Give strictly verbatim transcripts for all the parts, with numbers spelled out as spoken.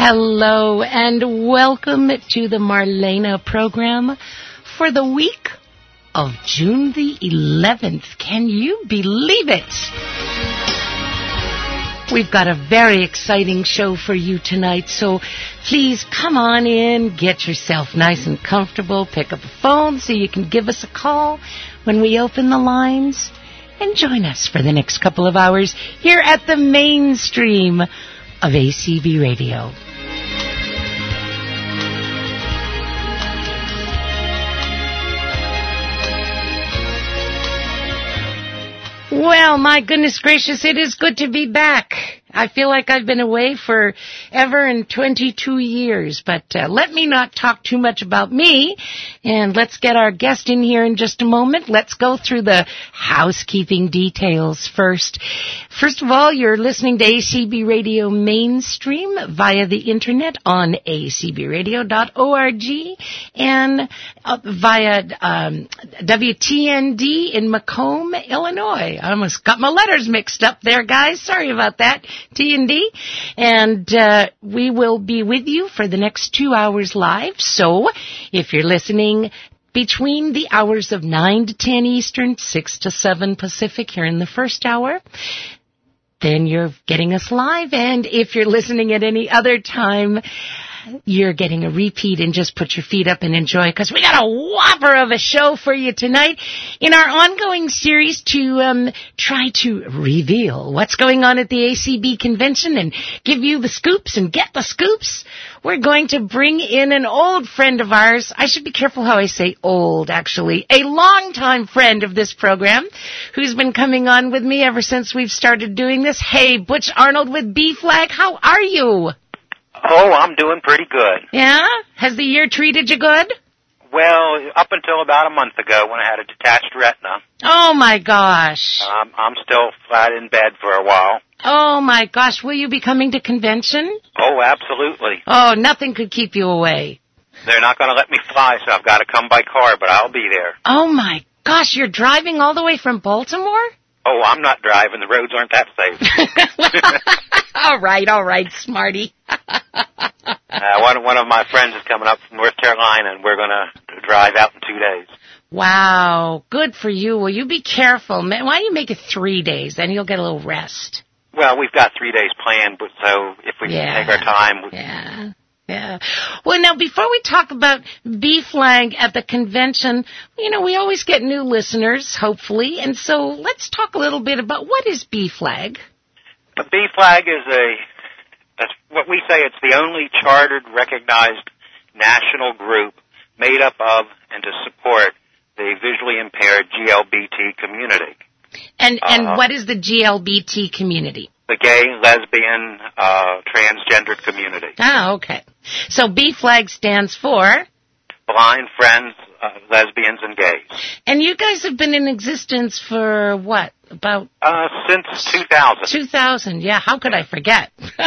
Hello and welcome to the Marlena program for the week of June the eleventh. Can you believe it? We've got a very exciting show for you tonight, so please come on in, get yourself nice and comfortable, pick up a phone so you can give us a call when we open the lines, and join us for the next couple of hours here at the mainstream of A C B Radio. Well, my goodness gracious, it is good to be back. I feel like I've been away for ever and twenty-two years, but uh, let me not talk too much about me, and let's get our guest in here in just a moment. Let's go through the housekeeping details first. First of all, you're listening to A C B Radio Mainstream via the internet on a c b radio dot org and uh, via um, W T N D in Macomb, Illinois. I almost got my letters mixed up there, guys. Sorry about that. T and D, and uh, we will be with you for the next two hours live. So if you're listening between the hours of nine to ten Eastern, six to seven Pacific here in the first hour, then you're getting us live. And if you're listening at any other time, you're getting a repeat, and just put your feet up and enjoy, because we got a whopper of a show for you tonight in our ongoing series to um, try to reveal what's going on at the A C B convention and give you the scoops and get the scoops. We're going to bring in an old friend of ours. I should be careful how I say old, actually. A longtime friend of this program who's been coming on with me ever since we've started doing this. Hey, Butch Arnold with B-Flag, how are you? Oh, I'm doing pretty good. Yeah? Has the year treated you good? Well, up until about a month ago when I had a detached retina. Oh, my gosh. Um, I'm still flat in bed for a while. Oh, my gosh. Will you be coming to convention? Oh, absolutely. Oh, nothing could keep you away. They're not going to let me fly, so I've got to come by car, but I'll be there. Oh, my gosh. You're driving all the way from Baltimore? Oh, I'm not driving. The roads aren't that safe. All right, all right, smarty. uh, one, one of my friends is coming up from North Carolina, and we're going to drive out in two days. Wow, good for you. Well, you be careful. Man, why don't you make it three days? Then you'll get a little rest. Well, we've got three days planned, but so if we yeah. can take our time. We... Yeah. Yeah. Well, now, before we talk about B-Flag at the convention, you know, we always get new listeners, hopefully, and so let's talk a little bit about what is B-Flag. The B-Flag is a, that's what we say, it's the only chartered, recognized national group made up of and to support the visually impaired G L B T community. And and uh, what is the G L B T community? The gay, lesbian, uh, transgendered community. Ah, okay. So B-Flag stands for? Blind Friends, uh, Lesbians, and Gays. And you guys have been in existence for what? About? Uh, since two thousand. two thousand, yeah. How could I forget?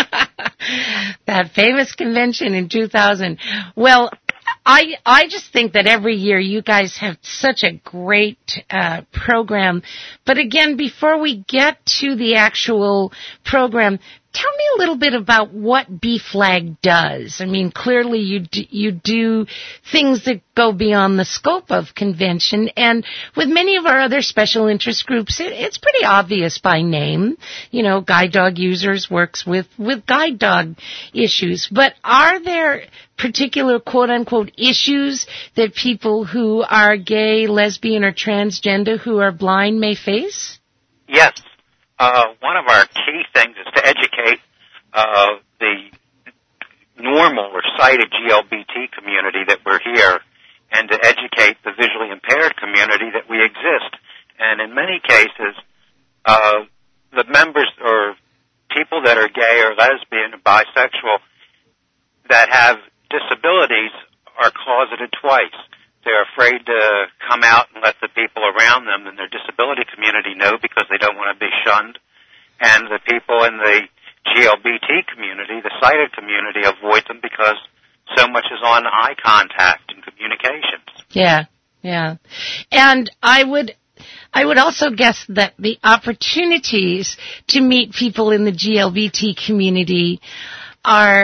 That famous convention in two thousand. Well, I I just think that every year you guys have such a great uh, program. But again, before we get to the actual program, tell me a little bit about what B-Flag does. I mean, clearly you do, you do things that go beyond the scope of convention, and with many of our other special interest groups, it, it's pretty obvious by name. You know, Guide Dog Users works with, with guide dog issues, but are there particular quote-unquote issues that people who are gay, lesbian, or transgender who are blind may face? Yes. Uh, one of our key things is to educate uh, the normal or sighted G L B T community that we're here, and to educate the visually impaired community that we exist. And in many cases, uh, the members or people that are gay or lesbian or bisexual that have disabilities are closeted twice. They're afraid to come out and let the people around them in their disability community know because they don't want to be shunned. And the people in the G L B T community, the sighted community, avoid them because so much is on eye contact and communications. Yeah, yeah. And I would I would also guess that the opportunities to meet people in the G L B T community are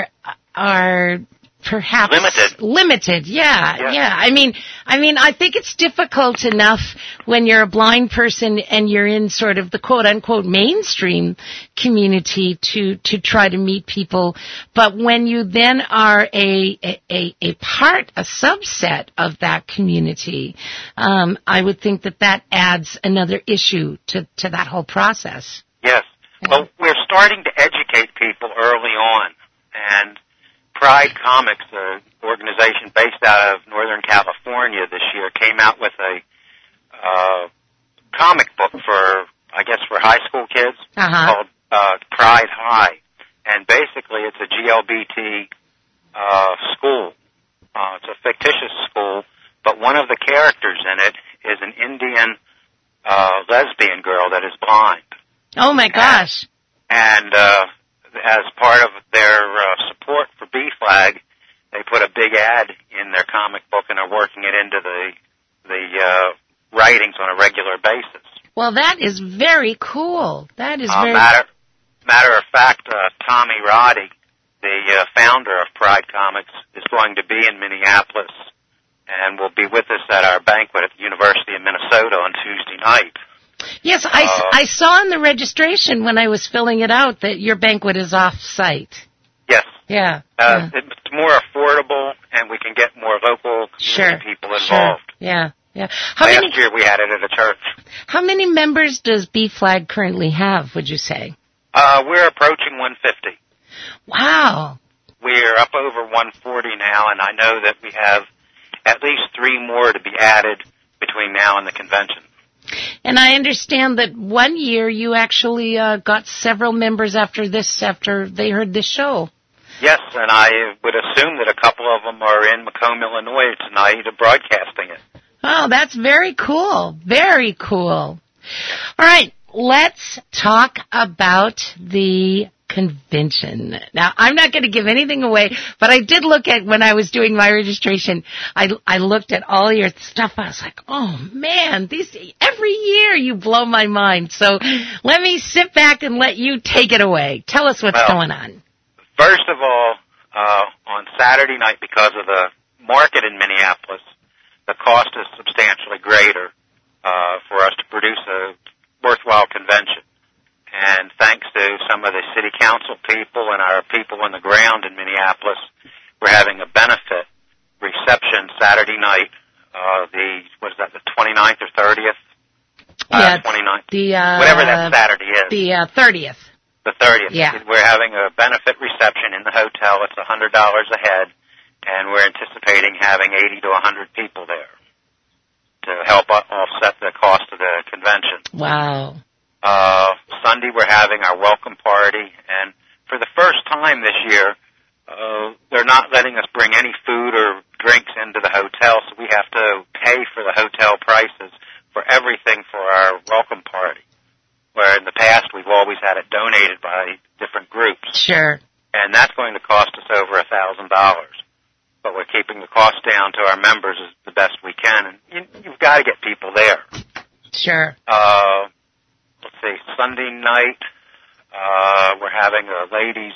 are perhaps limited. Limited, yeah, yeah, yeah. I mean, I mean, I think it's difficult enough when you're a blind person and you're in sort of the quote unquote mainstream community to to try to meet people. But when you then are a a a part, a subset of that community, um, I would think that that adds another issue to to that whole process. Yes. Well, we're starting to educate people early on, and Pride Comics, an organization based out of Northern California this year, came out with a uh, comic book for, I guess, for high school kids uh-huh. called uh, Pride High. And basically it's a G L B T uh, school. Uh, it's a fictitious school, but one of the characters in it is an Indian uh, lesbian girl that is blind. Oh, my gosh. And, and uh, as part of their uh, support for B-Flag, they put a big ad in their comic book and are working it into the the uh, writings on a regular basis. Well, that is very cool. That is uh, very matter matter of fact, uh, Tommy Roddy, the uh, founder of Pride Comics, is going to be in Minneapolis and will be with us at our banquet at the University of Minnesota on Tuesday night. Yes, I, uh, I saw in the registration when I was filling it out that your banquet is off-site. Yes. Yeah. Uh, yeah. It's more affordable, and we can get more local community sure, people involved. Sure. Yeah, yeah. How Last many, year we had it at a church. How many members does B-Flag currently have, would you say? Uh, we're approaching one hundred fifty. Wow. We're up over one hundred forty now, and I know that we have at least three more to be added between now and the convention. And I understand that one year you actually uh, got several members after this, after they heard this show. Yes, and I would assume that a couple of them are in Macomb, Illinois tonight broadcasting it. Oh, that's very cool. Very cool. All right, let's talk about the convention. Now, I'm not going to give anything away, but I did look at, when I was doing my registration, I, I looked at all your stuff. I was like, oh, man, these every year you blow my mind. So let me sit back and let you take it away. Tell us what's well, going on. First of all, uh, on Saturday night, because of the market in Minneapolis, the cost is substantially greater uh, for us to produce a worthwhile convention. And thanks to some of the city council people and our people on the ground in Minneapolis, we're having a benefit reception Saturday night, uh, the, what is that, the twenty-ninth or thirtieth? Yeah, uh, twenty-ninth. The, uh, whatever that Saturday is. The uh, thirtieth. The thirtieth. Yeah. We're having a benefit reception in the hotel. It's one hundred dollars a head, and we're anticipating having eighty to one hundred people there to help offset the cost of the convention. Wow. Uh, Sunday we're having our welcome party, and for the first time this year, uh, they're not letting us bring any food or drinks into the hotel, so we have to pay for the hotel prices for everything for our welcome party, where in the past we've always had it donated by different groups. Sure. And that's going to cost us over a thousand dollars. But we're keeping the cost down to our members as the best we can, and you, you've got to get people there. Sure. Uh, let's see, Sunday night, uh, we're having a ladies'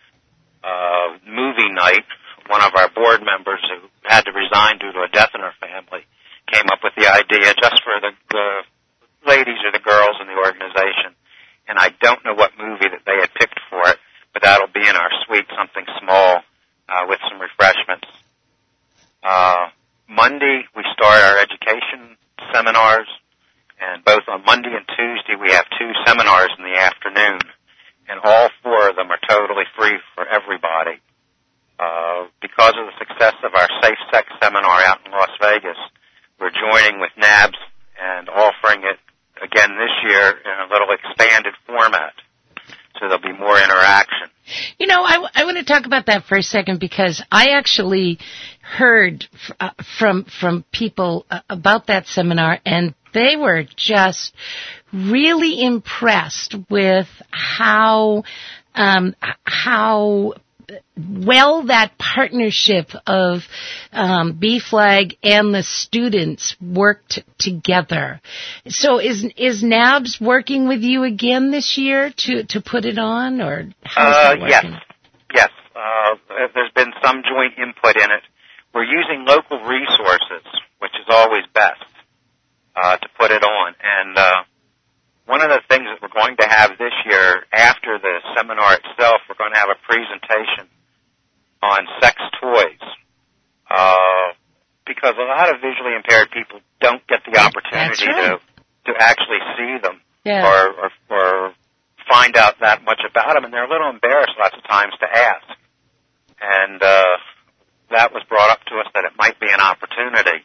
uh, movie night. One of our board members who had to resign due to a death in her family came up with the idea just for the, the ladies or the girls in the organization. And I don't know what movie that they had picked for it, but that'll be in our suite, something small, uh, with some refreshments. Uh, Monday, we start our education seminars. And both on Monday and Tuesday, we have two seminars in the afternoon, and all four of them are totally free for everybody. Uh, because of the success of our Safe Sex seminar out in Las Vegas, we're joining with N A B S and offering it again this year in a little expanded format, so there'll be more interaction. You know, I, I want to talk about that for a second, because I actually heard f- uh, from from people uh, about that seminar, and they were just really impressed with how um, how well that partnership of um, B-Flag and the students worked together. So is is N A B S working with you again this year to, to put it on, or how is uh, that working? Yes, yes. Uh, there's been some joint input in it. We're using local resources, which is always best, uh, to put it on. And uh, one of the things that we're going to have this year, after the seminar itself, we're going to have a presentation on sex toys, uh, because a lot of visually impaired people don't get the opportunity right. to to actually see them yeah. or, or or find out that much about them, and they're a little embarrassed lots of times to ask. And uh, that was brought up to us that it might be an opportunity,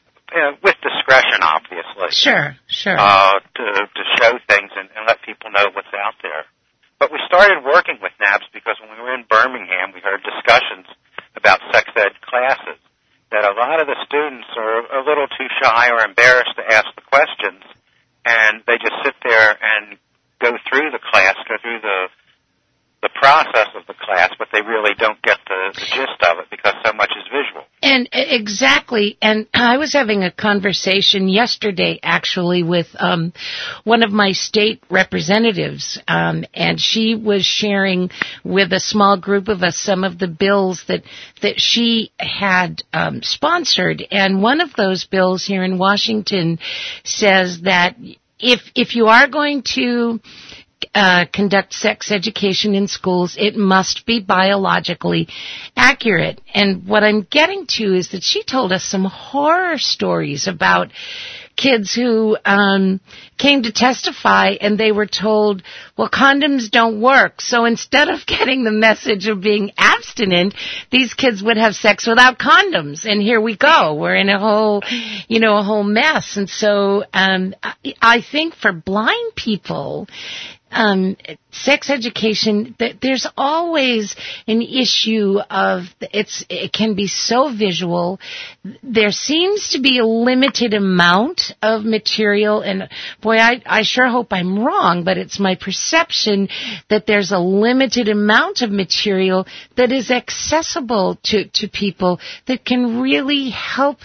uh, with discretion, obviously. Sure, sure. Uh, to, to show things and, and let people know what's out there. But we started working with N A B S because when we were in Birmingham, we heard discussions about sex ed classes, that a lot of the students are a little too shy or embarrassed to ask the questions, and they just sit there and go through the class, go through the the process of the class, but they really don't get the, the gist of it because so much is visual. And exactly, and I was having a conversation yesterday, actually, with um, one of my state representatives, um, and she was sharing with a small group of us some of the bills that that she had um, sponsored, and one of those bills here in Washington says that if if you are going to Uh, conduct sex education in schools, it must be biologically accurate. And what I'm getting to is that she told us some horror stories about kids who um, came to testify and they were told, well, condoms don't work. So instead of getting the message of being abstinent, these kids would have sex without condoms. And here we go. We're in a whole, you know, a whole mess. And so um, I, I think for blind people, Um, sex education, there's always an issue of it's, it can be so visual. There seems to be a limited amount of material, and boy, I, I sure hope I'm wrong, but it's my perception that there's a limited amount of material that is accessible to, to people that can really help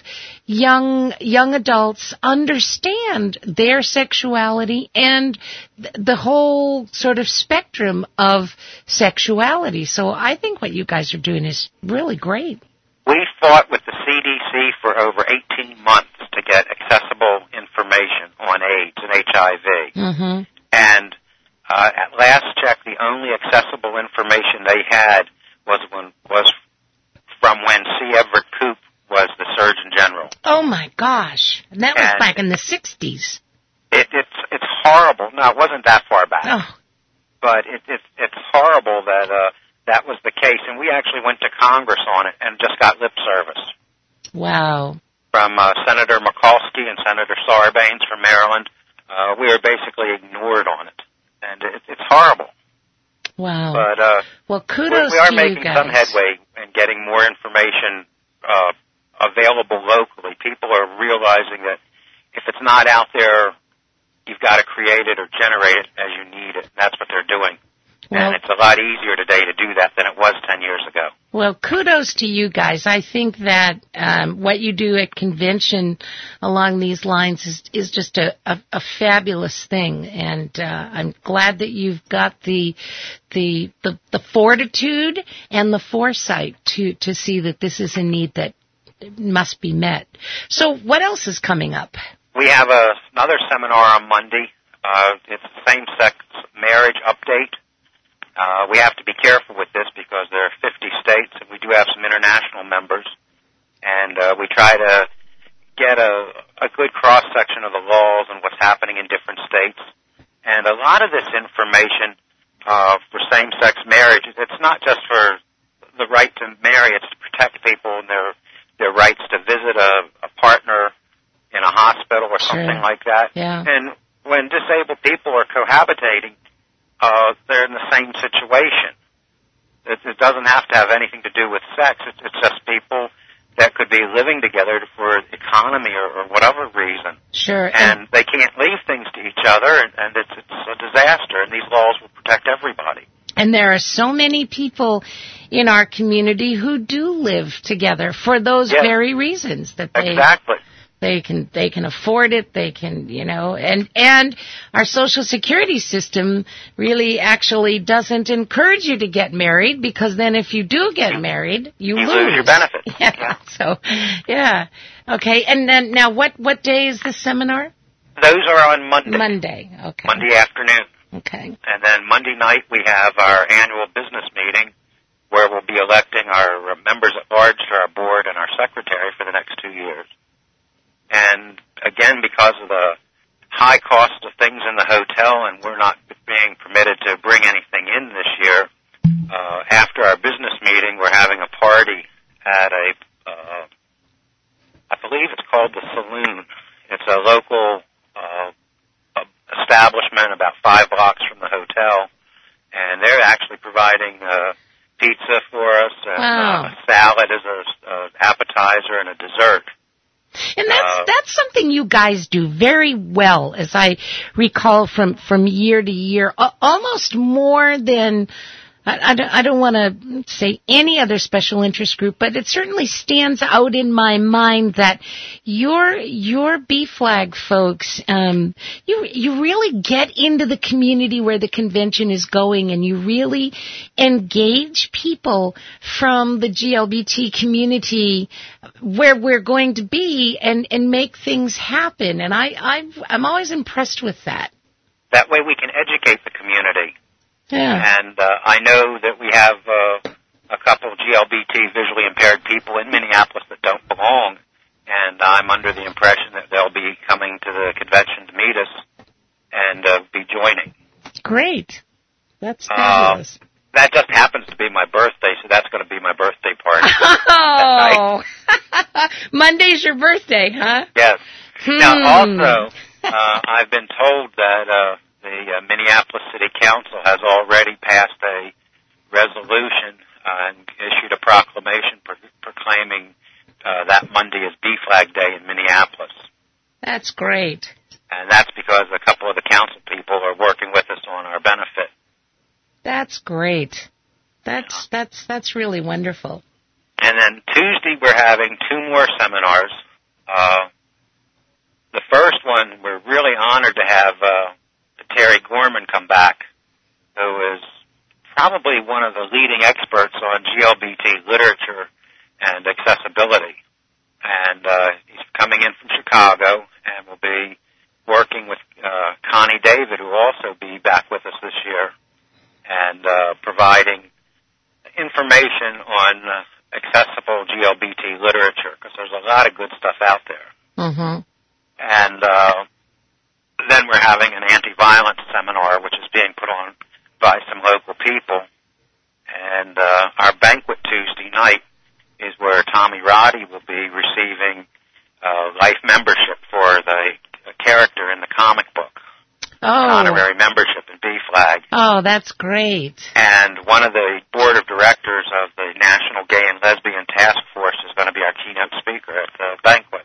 young young adults understand their sexuality and th- the whole sort of spectrum of sexuality. So I think what you guys are doing is really great. We fought with the C D C for over eighteen months to get accessible information on AIDS and H I V. Mm-hmm. And uh, at last check, the only accessible information they had was when was from when C. Everett Koop was the Surgeon General. Oh my gosh! And that was and back in the sixties. It, it's it's horrible. No, it wasn't that far back. Oh. But it, it, it's horrible that uh, that was the case, and we actually went to Congress on it and just got lip service. Wow. From uh, Senator Mikulski and Senator Sarbanes from Maryland. Uh, we were basically ignored on it, and it, it's horrible. Wow. But uh, well, kudos we, we are to making you guys. some headway in getting more information uh, available locally. People are realizing that if it's not out there, you've got to create it or generate it as you need it. That's what they're doing. Well, and it's a lot easier today to do that than it was ten years ago. Well, kudos to you guys. I think that um, what you do at convention along these lines is, is just a, a, a fabulous thing. And uh, I'm glad that you've got the, the the the fortitude and the foresight to, to see that this is a need that must be met. So what else is coming up? We have a, another seminar on Monday. Uh, it's same-sex marriage update. Uh, we have to be careful with this because there are fifty states, and we do have some international members. And uh, we try to get a, a good cross-section of the laws and what's happening in different states. And a lot of this information uh, for same-sex marriage, it's not just for the right to marry, it's to protect people and their, their rights to visit a, a partner in a hospital or something sure. like that. Yeah. And when disabled people are cohabitating, uh, they're in the same situation. It, it doesn't have to have anything to do with sex. It's, it's just people that could be living together for economy or, or whatever reason. Sure. And, and they can't leave things to each other, and, and it's, it's a disaster, and these laws will protect everybody. And there are so many people in our community who do live together for those yes. very reasons, that they exactly. they can they can afford it, they can, you know, and and our Social Security system really actually doesn't encourage you to get married, because then if you do get married, you, you lose. lose your benefits. Yeah. yeah. So, yeah. Okay. And then now, what what day is the seminar? Those are on Monday. Monday. Okay. Monday afternoon. Okay. And then Monday night we have our annual business meeting where we'll be electing our members at large to our board and our secretary for the next two years. And again, because of the high cost of things in the hotel, and we're not being permitted to bring anything in this year, uh, after our business meeting, we're having a party at a, uh, I believe it's called the Saloon. It's a local uh, establishment about five blocks from the hotel, and they're actually providing uh, pizza for us, and wow. uh, a salad as a uh, appetizer, and a dessert. And that's uh, that's something you guys do very well, as I recall from, from year to year, uh, almost more than, I, I don't, I don't want to say any other special interest group, but it certainly stands out in my mind that your your B Flag folks, um, you you really get into the community where the convention is going, and you really engage people from the G L B T community where we're going to be, and, and make things happen. And I I've, I'm always impressed with that. That way we can educate the community. Yeah. And uh, I know that we have uh, a couple of G L B T visually impaired people in Minneapolis that don't belong, and I'm under the impression that they'll be coming to the convention to meet us and uh, be joining. Great. That's fabulous. Uh, that just happens to be my birthday, so that's going to be my birthday party. Oh, Monday's your birthday, huh? Yes. Hmm. Now, also, uh, I've been told that uh, the uh, Minneapolis City Council has already passed a resolution uh, and issued a proclamation pro- proclaiming uh, that Monday is B Flag Day in Minneapolis. That's great. And that's because a couple of the council people are working with us on our benefit. That's great. That's that's that's really wonderful. And then Tuesday we're having two more seminars. Uh, the first one, we're really honored to have uh, Terry Gorman come back, who is probably one of the leading experts on G L B T literature and accessibility. And uh, he's coming in from Chicago, and will be working with uh, Connie David, who will also be back with us this year, and uh, providing information on uh, accessible G L B T literature, because there's a lot of good stuff out there. Mm-hmm. And uh, then we're having an anti-violence seminar, which is being put on by some local people. And uh, our banquet Tuesday night is where Tommy Roddy will be receiving uh, life membership for the uh, character in the comic book. Oh. Honorary membership in B Flag. Oh, that's great. And one of the board of directors of the National Gay and Lesbian Task Force is going to be our keynote speaker at the banquet.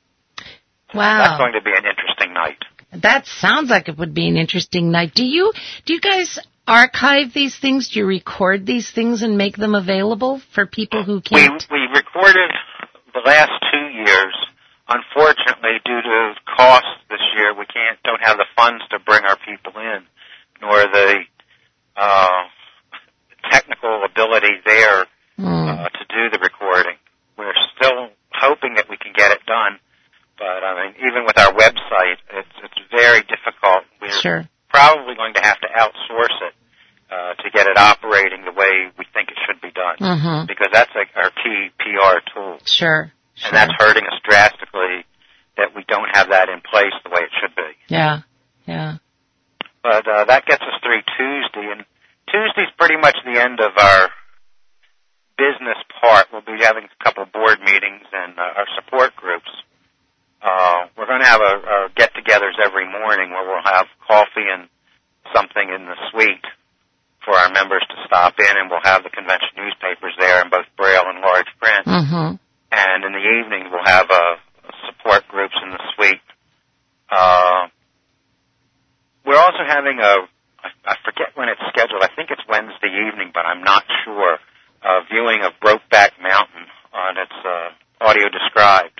Wow. That's going to be an interesting night. That sounds like it would be an interesting night. Do you do you guys archive these things? Do you record these things and make them available for people who can't? We, we recorded the last two years. Unfortunately, due to costs this year, we can't don't have the funds to bring our people in, nor the uh, technical ability there mm. uh, to do the recording. We're still hoping that we can get it done, but I mean, even with our website, it's it's very difficult. We're sure. probably going to have to outsource it uh, to get it operating the way we think it should be done, mm-hmm. because that's like our key P R tool. Sure. And sure. That's hurting us drastically that we don't have that in place the way it should be. Yeah, yeah. But uh, that gets us through Tuesday, and Tuesday's pretty much the end of our business part. We'll be having a couple of board meetings and uh, our support groups. Uh, we're going to have a, a get-togethers every morning where we'll have coffee and something in the suite for our members to stop in, and we'll have the convention newspapers there in both Braille and large print. Mm-hmm. And in the evening, we'll have uh, support groups in the suite. Uh, we're also having a, I, I forget forget when it's scheduled. I think it's Wednesday evening, but I'm not sure. Uh, viewing of Brokeback Mountain on its uh, audio described.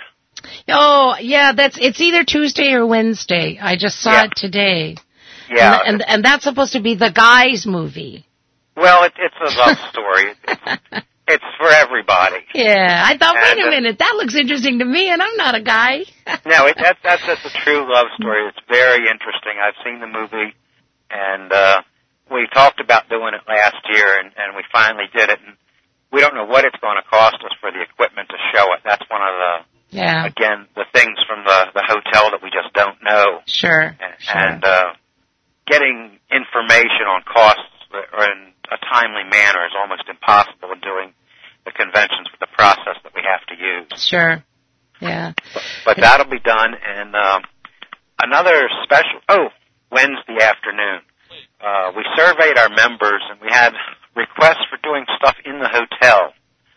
Oh, yeah, that's it's either Tuesday or Wednesday. I just saw Yeah. it today. Yeah. And, and and that's supposed to be the guy's movie. Well, it, it's a love story. It's, it's for everybody. Yeah, I thought, And, wait a uh, minute, that looks interesting to me, and I'm not a guy. No, it, that, that's just a true love story. It's very interesting. I've seen the movie, and uh, we talked about doing it last year, and, and we finally did it. And we don't know what it's going to cost us for the equipment to show it. That's one of the, Yeah, again, the things from the, the hotel that we just don't know. sure, And, sure. and uh, getting information on costs in a timely manner is almost impossible in doing the conventions with the process that we have to use. Sure, yeah. But that'll be done. And um, another special, oh, Wednesday afternoon, uh, we surveyed our members, and we had requests for doing stuff in the hotel.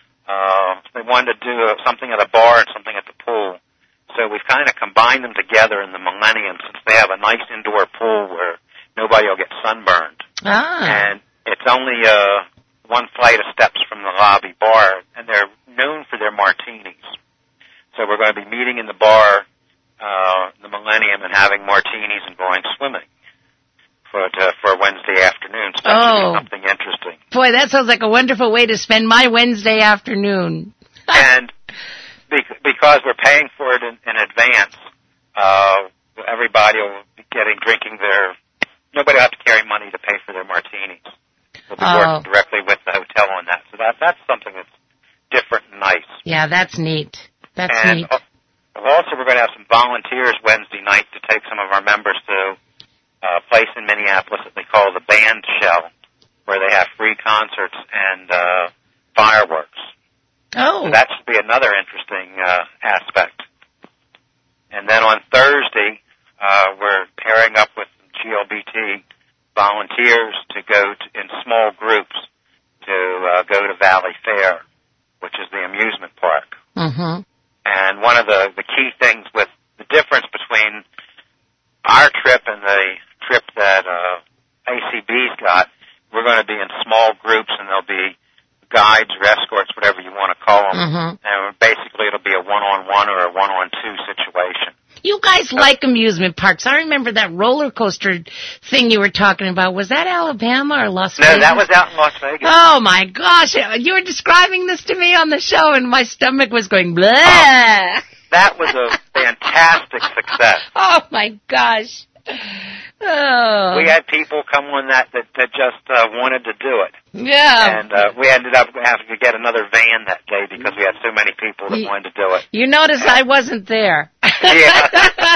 Uh, they wanted to do uh, something at a bar and something at the pool. So we've kind of combined them together in the Millennium, since they have a nice indoor pool where nobody will get sunburned. Ah, And it's only uh, one flight of steps from the lobby bar, and they're known for their martinis. So we're going to be meeting in the bar, uh, the Millennium, and having martinis and going swimming for uh, for Wednesday afternoon. So that should Oh. be something interesting. boy, that sounds like a wonderful way to spend my Wednesday afternoon. And bec- because we're paying for it in, in advance, uh, everybody will be getting drinking their. Nobody will have to carry money to pay for their martinis. We'll be Oh. working directly with the hotel on that. So that that's something that's different and nice. Yeah, that's neat. That's and neat. uh, also, we're going to have some volunteers Wednesday night to take some of our members to a place in Minneapolis that they call the Band Shell, where they have free concerts and uh, fireworks. Oh, So that should be another interesting uh, aspect. And then on Thursday, uh, we're pairing up with G L B T volunteers to go to, in small groups to uh, go to Valley Fair, which is the amusement park. mm-hmm. And one of the, the key things with the difference between our trip and the trip that uh, A C B's got, we're going to be in small groups, and there'll be guides or escorts, whatever you want to call them. Mm-hmm. And basically it'll be a one-on-one or a one-on-two situation. You guys like amusement parks. I remember that roller coaster thing you were talking about. Was that Alabama or Las No, Vegas? that was out in Las Vegas. Oh, my gosh. You were describing this to me on the show, and my stomach was going, blah. Oh, that was a fantastic success. Oh, my gosh. Oh. We had people come on that that, that just uh, wanted to do it. Yeah. And uh, we ended up having to get another van that day because we had so many people that You- wanted to do it. You notice I wasn't there. Yeah.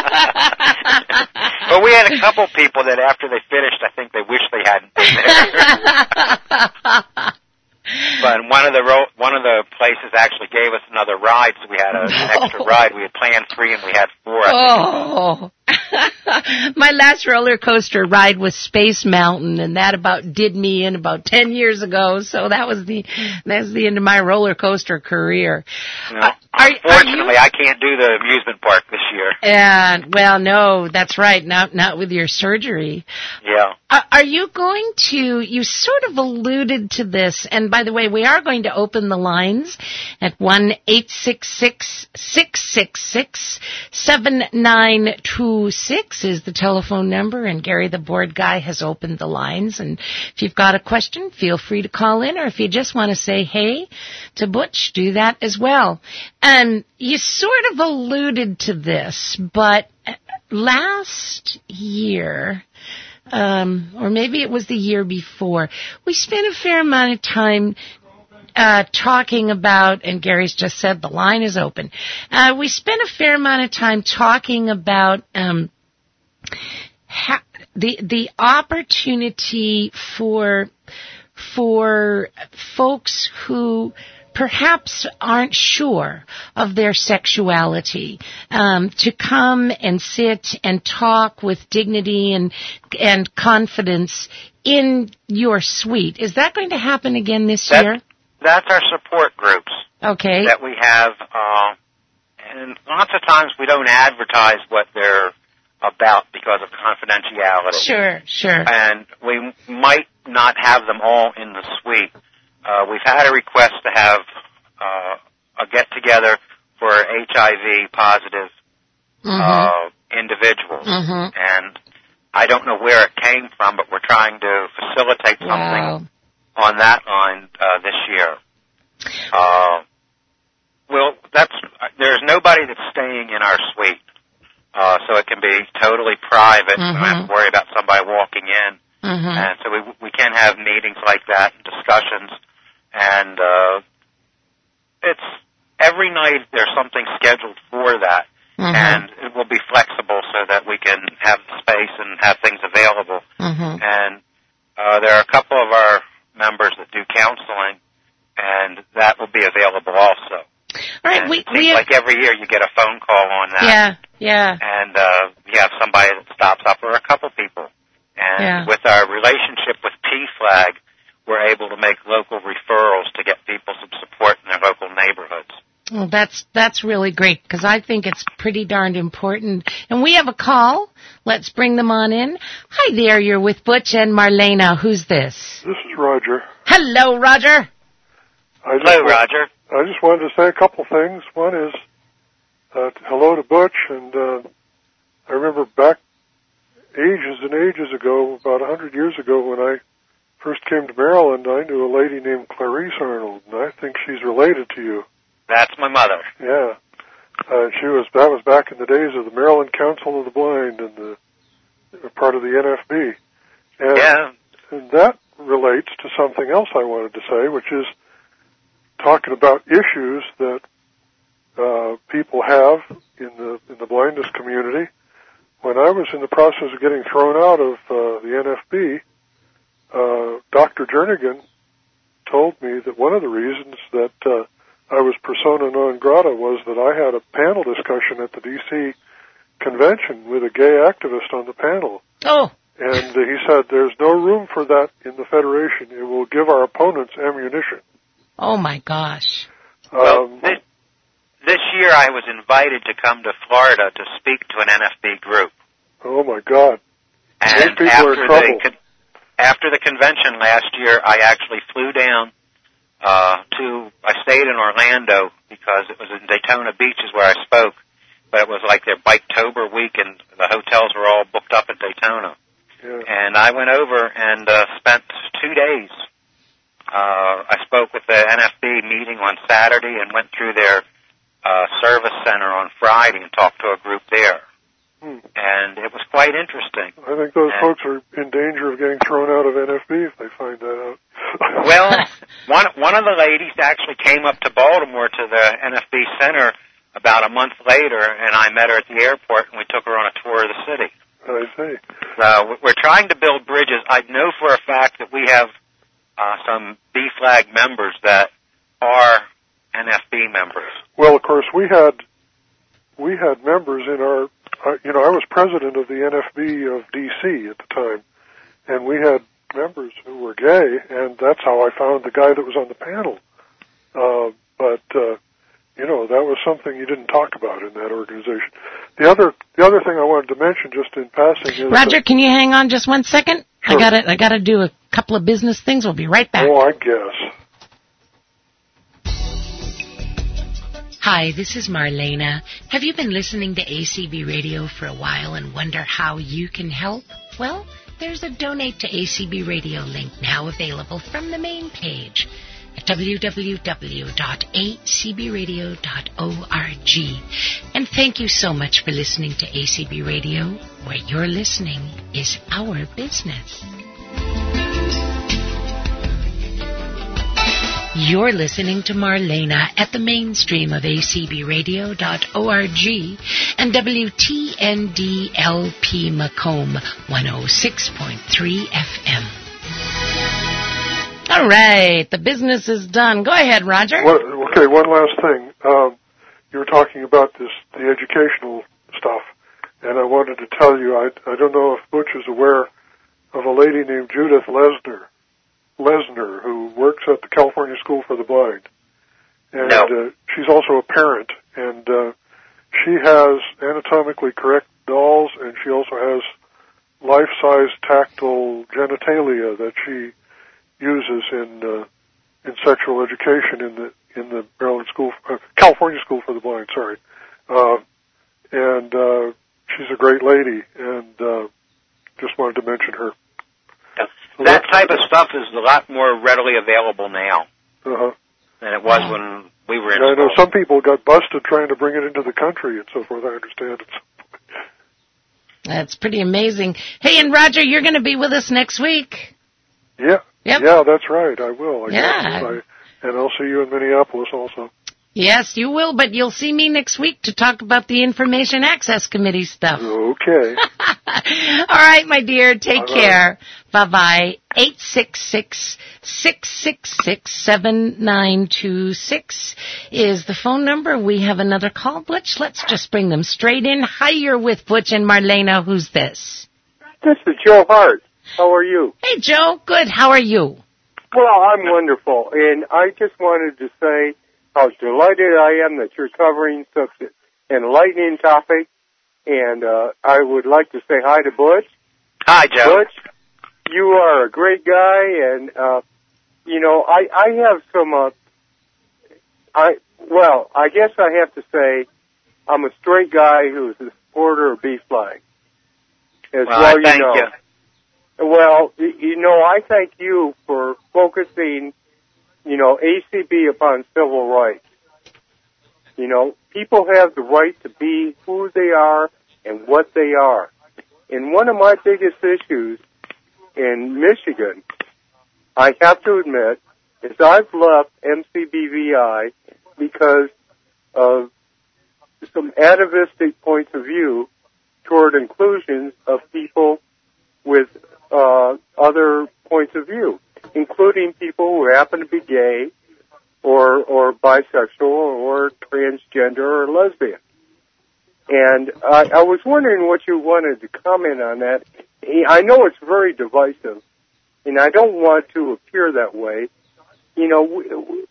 But we had a couple people that after they finished, I think they wished they hadn't been there. But one of the ro- one of the places actually gave us another ride, so we had a, an extra ride. We had planned three, and we had four. I think. Oh. My last roller coaster ride was Space Mountain, and that about did me in about ten years ago. So that was the that's the end of my roller coaster career. You know, Uh, are, unfortunately, are you, I can't do the amusement park this year. and well, no, that's right. Not not with your surgery. Yeah. Are, are you going to? You sort of alluded to this, and by the way, we are going to open the lines at one eight six six six six six seven nine two six is the telephone number, and Gary the board guy has opened the lines. And if you've got a question, feel free to call in, or if you just want to say hey to Butch, do that as well. And you sort of alluded to this, but last year, um, or maybe it was the year before, we spent a fair amount of time uh, talking about, and Gary's just said the line is open. Uh, we spent a fair amount of time talking about um, ha- the the opportunity for for folks who perhaps aren't sure of their sexuality, um, to come and sit and talk with dignity and and confidence in your suite. Is that going to happen again this That- year? That's our support groups Okay. that we have, uh, and lots of times we don't advertise what they're about because of confidentiality. Sure, sure. And we might not have them all in the suite. Uh, we've had a request to have uh, a get-together for H I V positive mm-hmm. uh, individuals. Mm-hmm. And I don't know where it came from, but we're trying to facilitate something wow. on that line uh, this year. Uh, well, that's there's nobody that's staying in our suite. Uh, so it can be totally private. Mm-hmm. We don't have to worry about somebody walking in. Mm-hmm. And so we we can have meetings like that, and discussions, and uh, it's every night there's something scheduled for that, mm-hmm. and it will be flexible so that we can have the space and have things available. Mm-hmm. And uh, there are a couple of our members that do counseling, and that will be available also. All right, and we, it seems we have, like every year you get a phone call on that. Yeah, yeah. And uh, you have somebody that stops up, or a couple people. And yeah. with our relationship with P FLAG, we're able to make local referrals to get people some support in their local neighborhoods. Well, that's that's really great, because I think it's pretty darned important. And we have a call. Let's bring them on in. Hi there, you're with Butch and Marlena. Who's this? This is Roger. Hello, Roger. I just Hello, want, Roger. I just wanted to say a couple things. One is uh, hello to Butch, and uh, I remember back ages and ages ago, about a hundred years ago, when I first came to Maryland, I knew a lady named Clarice Arnold, and I think she's related to you. That's my mother. Yeah. Uh, she was, that was back in the days of the Maryland Council of the Blind and the part of the N F B. And, yeah. and that relates to something else I wanted to say, which is talking about issues that uh, people have in the in the blindness community. When I was in the process of getting thrown out of uh, the N F B, uh, Doctor Jernigan told me that one of the reasons that uh, I was persona non grata was that I had a panel discussion at the D C convention with a gay activist on the panel. Oh. And uh, he said, there's no room for that in the Federation. It will give our opponents ammunition. Oh, my gosh. Well, Um, this, this year I was invited to come to Florida to speak to an N F B group. oh, my God. And Those people after are in trouble. the, after the convention last year, I actually flew down uh, to, I stayed in Orlando because it was in Daytona Beach is where I spoke, but it was like their Biketober week and the hotels were all booked up in Daytona. Yeah. And I went over and uh, spent two days. Uh, I spoke with the N F B meeting on Saturday and went through their uh, service center on Friday and talked to a group there. Hmm. And it was quite interesting. I think those and, folks are in danger of getting thrown out of N F B if they find that out. Well, one one of the ladies actually came up to Baltimore to the N F B center about a month later, and I met her at the airport, and we took her on a tour of the city. I see. So we're trying to build bridges. I know for a fact that we have uh, some B FLAG members that are N F B members. Well, of course, we had we had members in our, uh, you know, I was president of the N F B of D C at the time, and we had members who were gay, and that's how I found the guy that was on the panel. Uh, but uh, you know, that was something you didn't talk about in that organization. The other the other thing I wanted to mention, just in passing, is Roger, that, can you hang on just one second? Sure. I gotta I gotta do a couple of business things. We'll be right back. Oh, I guess. Hi, this is Marlena. Have you been listening to A C B Radio for a while and wonder how you can help? Well, there's a Donate to A C B Radio link now available from the main page at w w w dot a c b radio dot org. And thank you so much for listening to A C B Radio, where your listening is our business. You're listening to Marlena at the mainstream of a c b radio dot org and W T N D L P Macomb one oh six point three F M. All right, the business is done. Go ahead, Roger. Well, okay, one last thing. Um, you were talking about this, the educational stuff, and I wanted to tell you, I, I don't know if Butch is aware of a lady named Judith Lesner, Lesner, who works at the California School for the Blind. And no. uh, she's also a parent, and uh, she has anatomically correct dolls, and she also has life-size tactile genitalia that she uses in uh, in sexual education in the in the Maryland School, uh, California School for the Blind. Sorry, uh, and uh, she's a great lady, and uh, just wanted to mention her. Yeah. So that type of stuff is a lot more readily available now uh-huh. than it was when we were in yeah, school. I know some people got busted trying to bring it into the country and so forth. I understand it. That's pretty amazing. Hey, and Roger, you're going to be with us next week. Yeah. Yep. Yeah, that's right. I will. I yeah. I, and I'll see you in Minneapolis also. Yes, you will, but you'll see me next week to talk about the Information Access Committee stuff. Okay. All right, my dear. Take All care. Right. Bye-bye. eight six six, six six six, seven nine two six is the phone number. We have another call, Butch. Let's just bring them straight in. Hi, you're with Butch and Marlena. Who's this? This is Joe Hart. How are you? Hey, Joe. Good. How are you? Well, I'm wonderful, and I just wanted to say how delighted I am that you're covering such an enlightening topic, and uh, I would like to say hi to Butch. Hi, Joe. Butch, you are a great guy, and, uh, you know, I, I have some, uh, I well, I guess I have to say I'm a straight guy who's a supporter of B-Flag. As well, well, I thank you know. you. Well, you know, I thank you for focusing, you know, A C B upon civil rights. You know, people have the right to be who they are and what they are. And one of my biggest issues in Michigan, I have to admit, is I've left M C B V I because of some atavistic points of view toward inclusions of people with uh, other points of view, including people who happen to be gay or or bisexual or transgender or lesbian. And I, I was wondering what you wanted to comment on that. I know it's very divisive, and I don't want to appear that way. You know,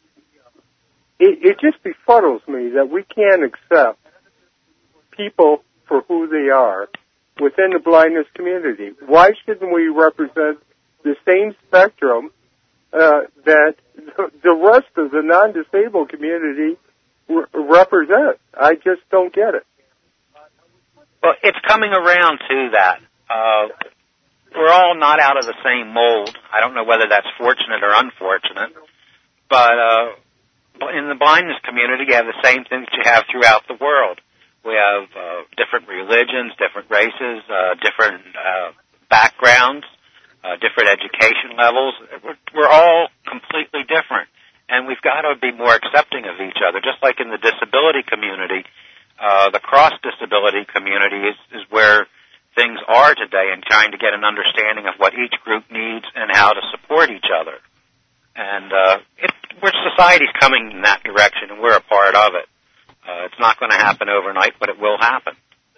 it, it just befuddles me that we can't accept people for who they are within the blindness community. Why shouldn't we represent the same spectrum uh, that the rest of the non-disabled community re- represent? I just don't get it. Well, it's coming around to that. Uh, we're all not out of the same mold. I don't know whether that's fortunate or unfortunate, but uh, in the blindness community, you have the same things you have throughout the world. We have uh, different religions, different races, uh, different uh, backgrounds, uh, different education levels. We're, we're all completely different, and we've got to be more accepting of each other. Just like in the disability community, uh, the cross-disability community is, is where things are today, and trying to get an understanding of what each group needs and how to support each other. And uh, it, we're, society's coming in that direction, and we're a part of it. Uh, it's not going to happen overnight, but it will happen.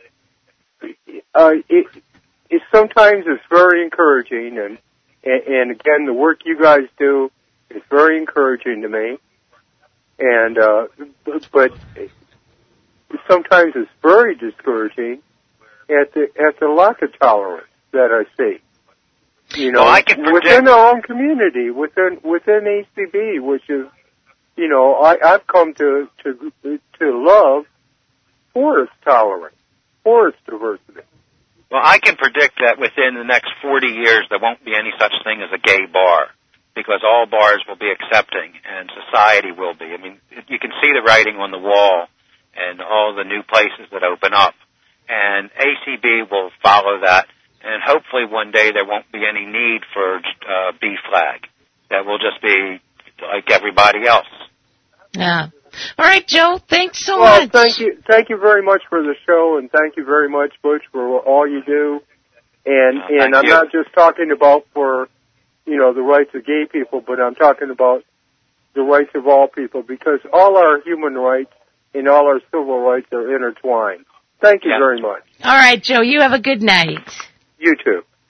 Uh, it, it sometimes it's very encouraging, and, and and again, the work you guys do is very encouraging to me. And uh, but sometimes it's very discouraging at the at the lack of tolerance that I see. You know, well, I can predict- within our own community, within within A C B, which is. You know, I, I've come to, to to love for its tolerance, for its diversity. Well, I can predict that within the next forty years there won't be any such thing as a gay bar, because all bars will be accepting and society will be. I mean, you can see the writing on the wall and all the new places that open up, and A C B will follow that, and hopefully one day there won't be any need for uh, B-Flag. That will just be like everybody else. Yeah. All right, Joe. Thanks so well, much. Well, thank you, thank you very much for the show, and thank you very much, Butch, for all you do. And uh, and I'm you. not just talking about for, you know, the rights of gay people, but I'm talking about the rights of all people, because all our human rights and all our civil rights are intertwined. Thank you yeah. very much. All right, Joe. You have a good night. You too.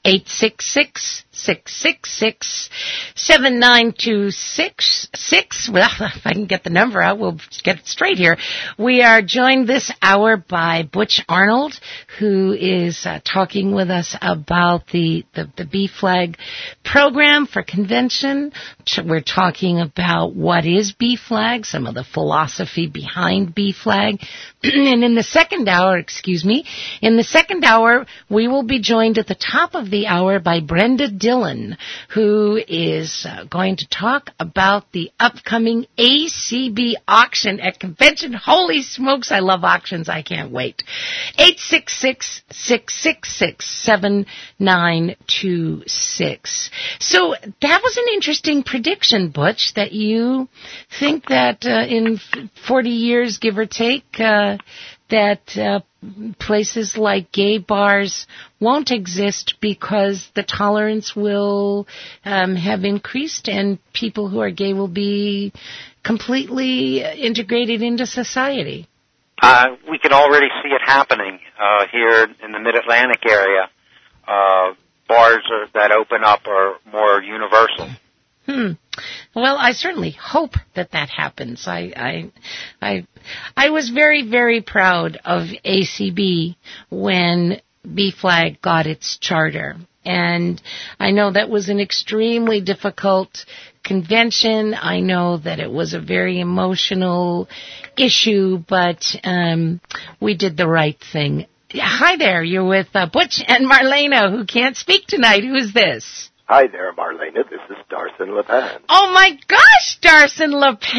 eight six six, six six six, seven nine two six. Well, if I can get the number out, we'll get it straight here. We are joined this hour by Butch Arnold, who is uh, talking with us about the, the, the B FLAG program for convention. We're talking about what is B FLAG, some of the philosophy behind B FLAG. And in the second hour, excuse me, in the second hour, we will be joined at the top of the hour by Brenda Dillon, who is uh, going to talk about the upcoming A C B auction at convention. Holy smokes, I love auctions. I can't wait. eight six six, six six six, seven nine two six. So that was an interesting prediction, Butch, that you think that uh, in forty years, give or take, uh, that uh, places like gay bars won't exist because the tolerance will um, have increased and people who are gay will be completely integrated into society. Uh, we can already see it happening uh, here in the Mid-Atlantic area. Uh, bars are, that open up are more universal. Hmm. Well, I certainly hope that that happens. I, I, I, I was very, very proud of A C B when B FLAG got its charter. And I know that was an extremely difficult convention. I know that it was a very emotional issue, but um, we did the right thing. Hi there, you're with uh, Butch and Marlena, who can't speak tonight. Who is this? Hi there, Marlena. This is Darson LePan. Oh, my gosh, Darson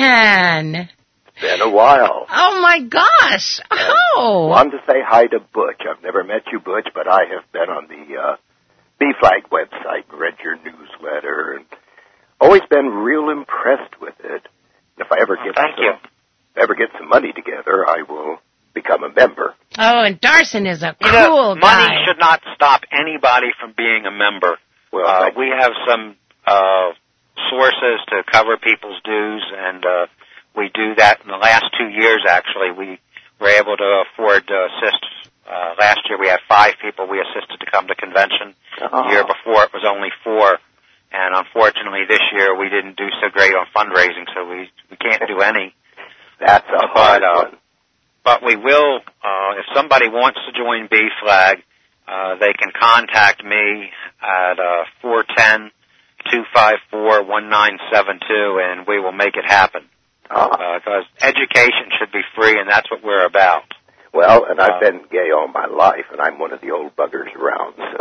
LePan. It's been a while. Oh, my gosh. And oh. I wanted to say hi to Butch. I've never met you, Butch, but I have been on the uh, B FLAG website, read your newsletter, and always been real impressed with it. And if I ever get Thank some, you. If I ever get some money together, I will become a member. Oh, and Darson is a You cool know, money guy. should not stop anybody from being a member. Well, Uh, I- we have some uh, sources to cover people's dues, and uh, we do that in the last two years, actually. We were able to afford to assist. Uh, last year we had five people we assisted to come to convention. Oh. The year before it was only four. And unfortunately this year we didn't do so great on fundraising, so we, we can't do any. That's a hard But, uh, one. but we will, uh, if somebody wants to join B FLAG, Uh, they can contact me at uh, four one zero, two five four, one nine seven two, and we will make it happen. Because Uh, uh, education should be free, and that's what we're about. well, and I've uh, been gay all my life, and I'm one of the old buggers around. So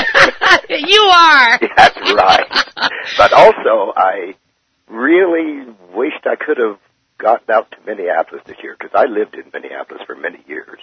You are. That's right. But also, I really wished I could have gotten out to Minneapolis this year, because I lived in Minneapolis for many years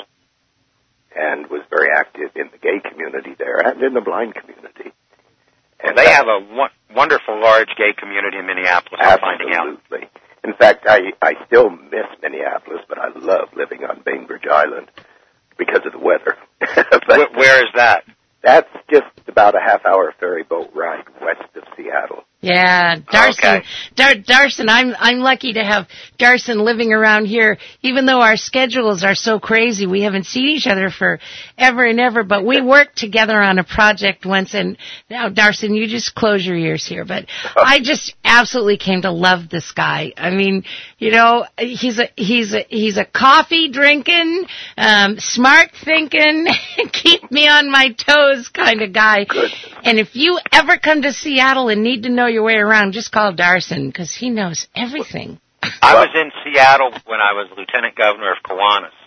and was very active in the gay community there and in the blind community. And they have a wo- wonderful large gay community in Minneapolis, I'm finding out. Absolutely. In fact, I, I still miss Minneapolis, but I love living on Bainbridge Island because of the weather. But Wh- where is that? that's just about a half-hour ferry boat ride west of Seattle. Yeah, Darson. Okay. Dar- Darson, I'm I'm lucky to have Darson living around here. Even though our schedules are so crazy, we haven't seen each other for ever and ever. But we worked together on a project once, and now Darson, you just close your ears here. But I just absolutely came to love this guy. I mean, you know, he's a he's a he's a coffee drinking, um, smart thinking, keep me on my toes kind of guy. Good. And if you ever come to Seattle and need to know your way around, just call Darson, because he knows everything. I was in Seattle when I was Lieutenant Governor of Kiwanis,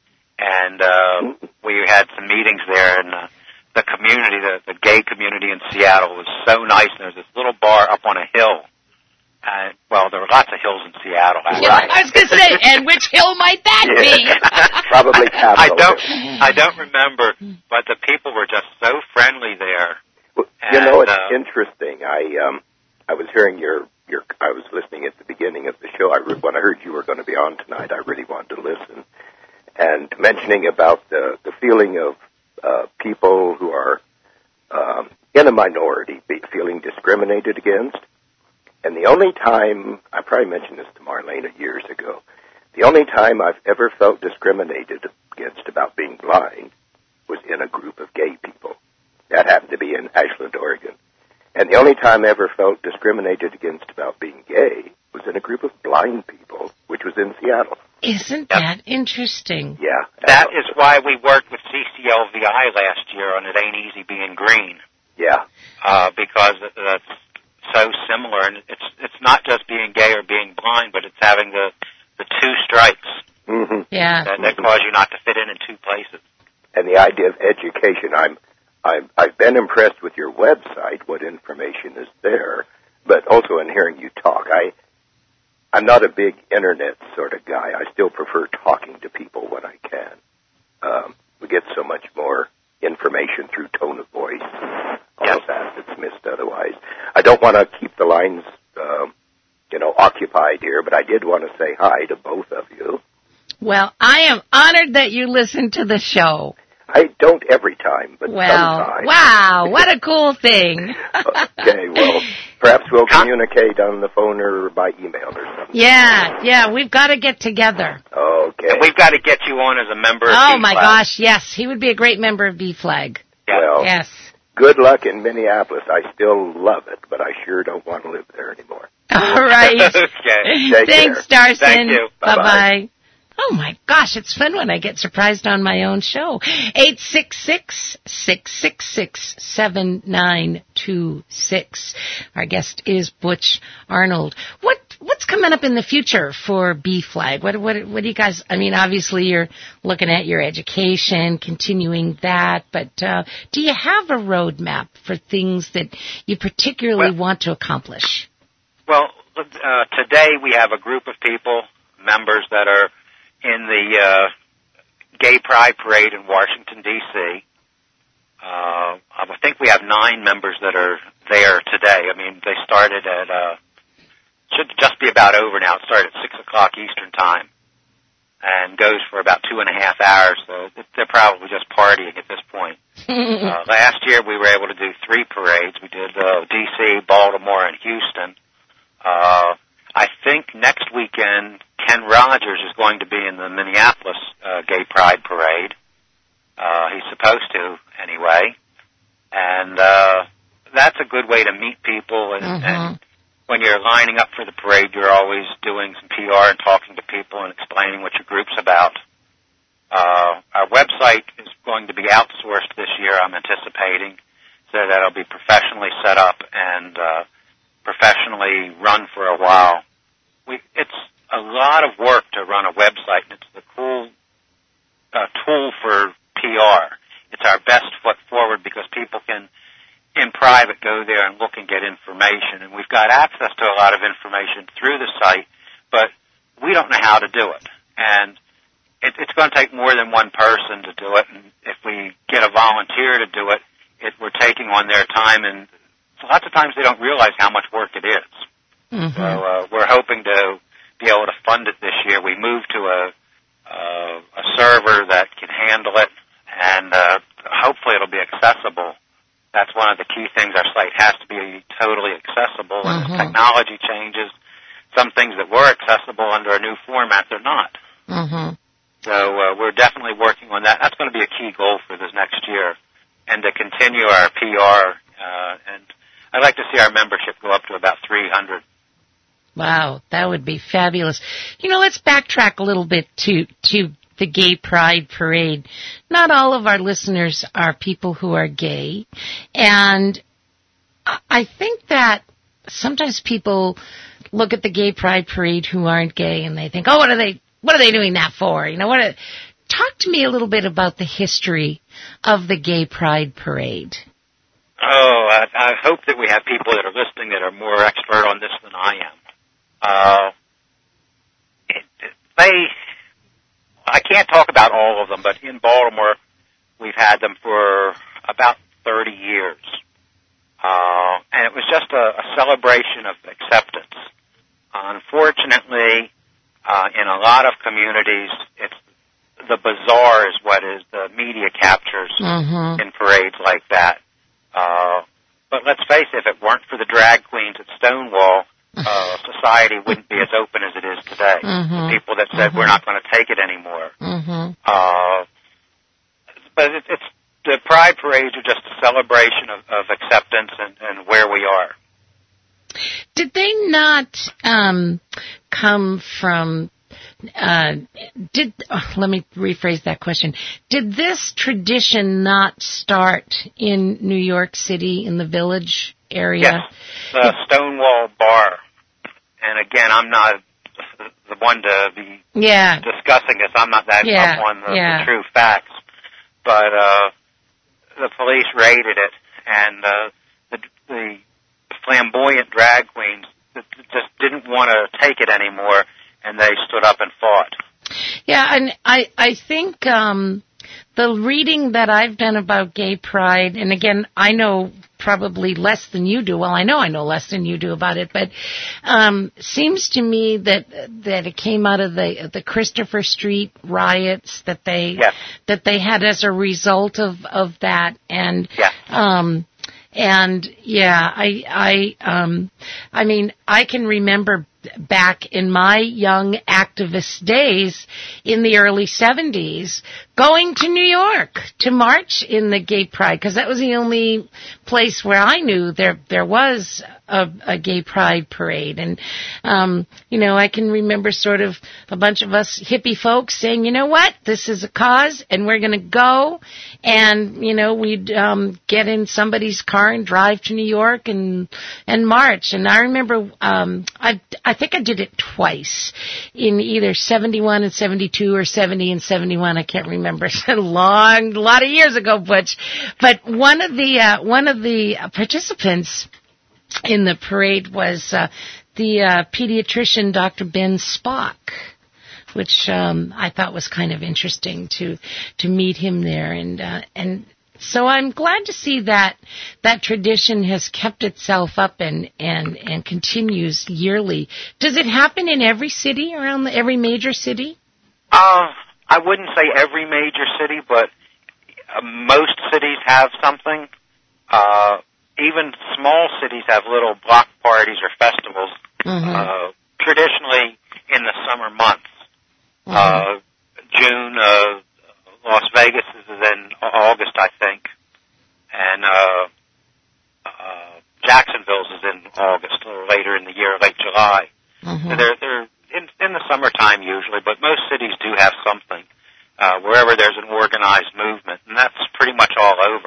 and uh, we had some meetings there, and uh, the community, the, the gay community in Seattle was so nice. And there was this little bar up on a hill. Uh, well, there were lots of hills in Seattle, actually. Yeah, I was going to say, and which hill might that be? Probably I Capitol don't, Hill. I don't remember, but the people were just so friendly there. Well, you know, And, it's uh, interesting. I um, I was hearing your your. I was listening at the beginning of the show. I re- when I heard you were going to be on tonight, I really wanted to listen. And mentioning about the the feeling of uh, people who are um, in a minority be, feeling discriminated against. And the only time I probably mentioned this to Marlena years ago. The only time I've ever felt discriminated against about being blind was in a group of gay people. That happened to be in Ashland, Oregon. And the only time I ever felt discriminated against about being gay was in a group of blind people, which was in Seattle. Isn't Yep. that interesting? Yeah. That is why we worked with C C L V I last year on It Ain't Easy Being Green, Yeah. uh, because it, that's so similar, and it's it's not just being gay or being blind, but it's having the the two strikes Mm-hmm. Yeah. that, that cause you not to fit in in two places. And the idea of education, I'm, I'm, I've been impressed with your website, what information is there, but also in hearing you talk. I, I'm not a big internet sort of guy. I still prefer talking to people when I can. Um, we get so much more information through tone of voice, all Yes. of that that's missed otherwise. I don't want to keep the lines, um, you know, occupied here, but I did want to say hi to both of you. Well, I am honored that you listen to the show. I don't every time, but Well, sometimes. wow, what a cool thing. Okay, well, perhaps we'll communicate on the phone or by email or something. Yeah, yeah, we've got to get together. Okay. And we've got to get you on as a member of Oh, B my Flag. gosh, yes, he would be a great member of B-Flag. Yeah. Well, Yes. good luck in Minneapolis. I still love it, but I sure don't want to live there anymore. All right. Okay. Take Thanks, care. Darcy. Thank you. Bye-bye. Bye-bye. Oh, my gosh, it's fun when I get surprised on my own show. eight six six, six six six, seven nine two six. Our guest is Butch Arnold. What What's coming up in the future for B-Flag? What, what, what do you guys, I mean, obviously you're looking at your education, continuing that, but uh, do you have a roadmap for things that you particularly Well- want to accomplish? Well, uh, today we have a group of people, members that are in the uh, Gay Pride Parade in Washington, D C Uh, I think we have nine members that are there today. I mean, they started at, uh, should just be about over now. It started at six o'clock Eastern Time and goes for about two and a half hours. So they're probably just partying at this point. uh, last year we were able to do three parades. We did uh, D C, Baltimore, and Houston. Uh, I think next weekend Ken Rogers is going to be in the Minneapolis uh, Gay Pride Parade. Uh, he's supposed to, anyway. And uh, that's a good way to meet people. And, Mm-hmm. and when you're lining up for the parade, you're always doing some P R and talking to people and explaining what your group's about. Uh, our website is going to be outsourced this year, I'm anticipating, so that'll be professionally set up and uh, professionally run for a while. We, it's a lot of work to run a website, and it's the cool uh, tool for P R. It's our best foot forward because people can, in private, go there and look and get information. And we've got access to a lot of information through the site, but we don't know how to do it. And it, it's going to take more than one person to do it. And if we get a volunteer to do it, it we're taking on their time, and lots of times they don't realize how much work it is. Mm-hmm. So uh, we're hoping to be able to fund it this year. We moved to a uh, a server that can handle it, and uh, hopefully it'll be accessible. That's one of the key things. Our site has to be totally accessible, and Mm-hmm. as technology changes, some things that were accessible under a new format, they're not. Mm-hmm. So uh, we're definitely working on that. That's going to be a key goal for this next year, and to continue our P R. Uh, and I'd like to see our membership go up to about three hundred. Wow, that would be fabulous. You know, let's backtrack a little bit to to the Gay Pride Parade. Not all of our listeners are people who are gay, and I think that sometimes people look at the Gay Pride Parade who aren't gay and they think, "Oh, what are they what are they doing that for?" You know, what are, talk to me a little bit about the history of the Gay Pride Parade. Oh, I, I hope that we have people that are listening that are more expert on this than I am. Uh, it, they, I can't talk about all of them, but in Baltimore, we've had them for about thirty years. Uh, and it was just a, a celebration of acceptance. Unfortunately, uh, in a lot of communities, it's the bizarre is what is the media captures Mm-hmm. in parades like that. Uh, but let's face it, if it weren't for the drag queens at Stonewall, uh, society wouldn't be as open as it is today. Mm-hmm. The people that said Mm-hmm. we're not going to take it anymore. Mm-hmm. Uh, but it, it's the Pride parades are just a celebration of, of acceptance and, and where we are. Did they not um, come from? Uh, did oh, let me rephrase that question. Did this tradition not start in New York City in the Village area? Yes, the Stonewall Bar. And again, I'm not the one to be yeah. discussing this. I'm not that yeah. up on the, yeah. the true facts. But uh, the police raided it, and uh, the, the flamboyant drag queens just didn't want to take it anymore, and they stood up and fought. Yeah, and I, I think um, the reading that I've done about gay pride, and again, I know probably less than you do. Well, I know I know less than you do about it, but um, seems to me that that it came out of the the Christopher Street riots that they yes. that they had as a result of of that, and yes. um, and yeah, I I um, I mean, I can remember back in my young activist days in the early seventies, going to New York to march in the gay pride, because that was the only place where I knew there there was a, a gay pride parade. And, um, you know, I can remember sort of a bunch of us hippie folks saying, you know what, this is a cause, and we're going to go. And, you know, we'd um, get in somebody's car and drive to New York and and march. And I remember um, I I think I did it twice, in either seventy-one and seventy-two or seventy and seventy-one. I can't remember. It's a long, a lot of years ago, Butch. But one of the uh, one of the participants in the parade was uh, the uh, pediatrician, Doctor Ben Spock, which um, I thought was kind of interesting to to meet him there, and uh, and. So I'm glad to see that that tradition has kept itself up and, and, and continues yearly. Does it happen in every city, around the, every major city? Uh, I wouldn't say every major city, but uh, most cities have something. Uh, even small cities have little block parties or festivals, mm-hmm. uh, traditionally in the summer months. Mm-hmm. Uh, June, uh, Las Vegas is in August, I think, and uh, uh, Jacksonville's is in August, a little later in the year, late July. Mm-hmm. So they're they're in, in the summertime usually, but most cities do have something uh, wherever there's an organized movement, and that's pretty much all over.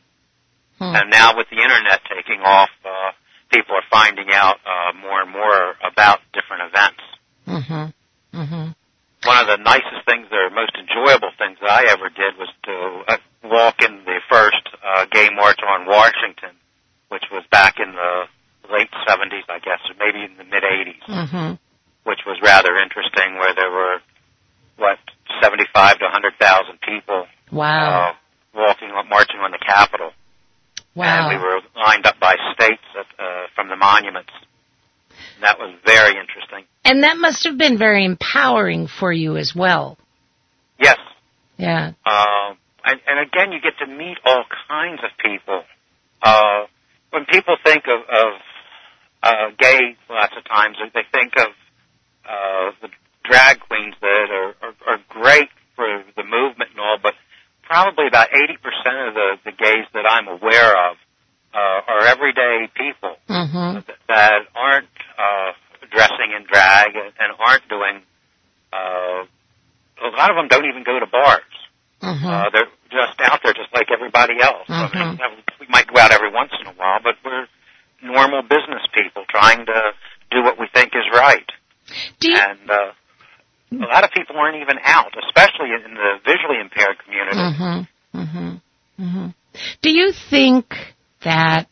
Hmm. And now with the internet taking off, uh, people are finding out uh, more and more about different events. Mm-hmm. Mm-hmm. One of the nicest things, or most enjoyable things that I ever did was to uh, walk in the first uh, gay march on Washington, which was back in the late seventies, I guess, or maybe in the mid-eighties, mm-hmm. which was rather interesting, where there were, what, seventy-five to one hundred thousand people wow. uh, walking, marching on the Capitol. Wow. And we were lined up by states at, uh, from the monuments. That was very interesting. And that must have been very empowering for you as well. Yes. Yeah. Uh, and, and again, you get to meet all kinds of people. Uh, when people think of, of uh, gay, lots of times, they think of uh, the drag queens that are, are, are great for the movement and all, but probably about eighty percent of the, the gays that I'm aware of uh, are everyday people mm-hmm. that, that aren't uh, dressing in drag and, and aren't doing, uh, a lot of them don't even go to bars. Mm-hmm. Uh, they're just out there just like everybody else. Mm-hmm. I mean, we might go out every once in a while, but we're normal business people trying to do what we think is right. Do you- and uh, a lot of people aren't even out, especially in the visually impaired community. Mm-hmm. Mm-hmm. Mm-hmm. Do you think that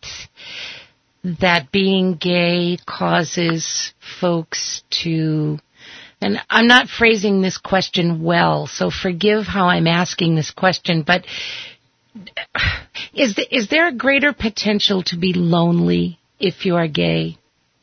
that being gay causes folks to, and I'm not phrasing this question well, so forgive how I'm asking this question, but is the, is there a greater potential to be lonely if you are gay?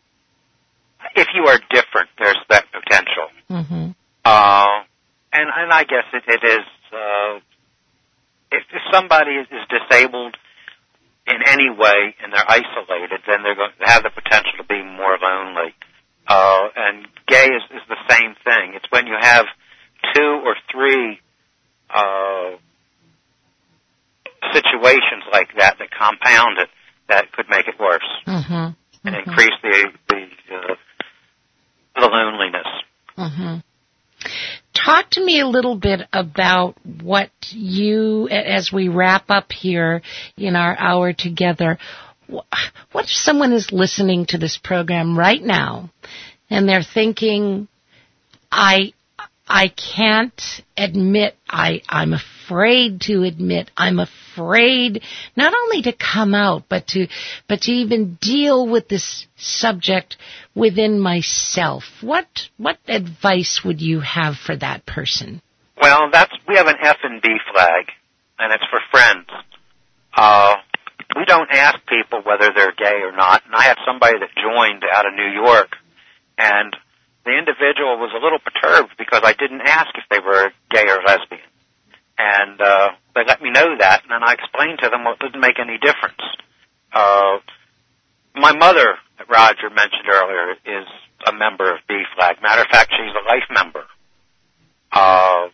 If you are different, there's that potential. Mm-hmm. Uh, and, and I guess it, it is, uh, if, if somebody is, is disabled in any way and they're isolated, then they're going to have the potential to be more lonely. Uh, and gay is, is the same thing. It's when you have two or three uh, situations like that that compound it that could make it worse Mm-hmm. and Mm-hmm. increase the the, uh, the loneliness. Mm-hmm. Talk to me a little bit about what you, as we wrap up here in our hour together, what if someone is listening to this program right now and they're thinking, I I can't admit, I, I'm afraid to admit, I'm afraid not only to come out, but to, but to even deal with this subject within myself. What, what advice would you have for that person? Well, that's, we have an F and B flag, and it's for friends. Uh, we don't ask people whether they're gay or not, and I had somebody that joined out of New York, and the individual was a little perturbed because I didn't ask if they were gay or lesbian. And uh, they let me know that, and then I explained to them, well, it doesn't make any difference. Uh, my mother, that Roger mentioned earlier, is a member of B Flag. Matter of fact, she's a life member. Uh,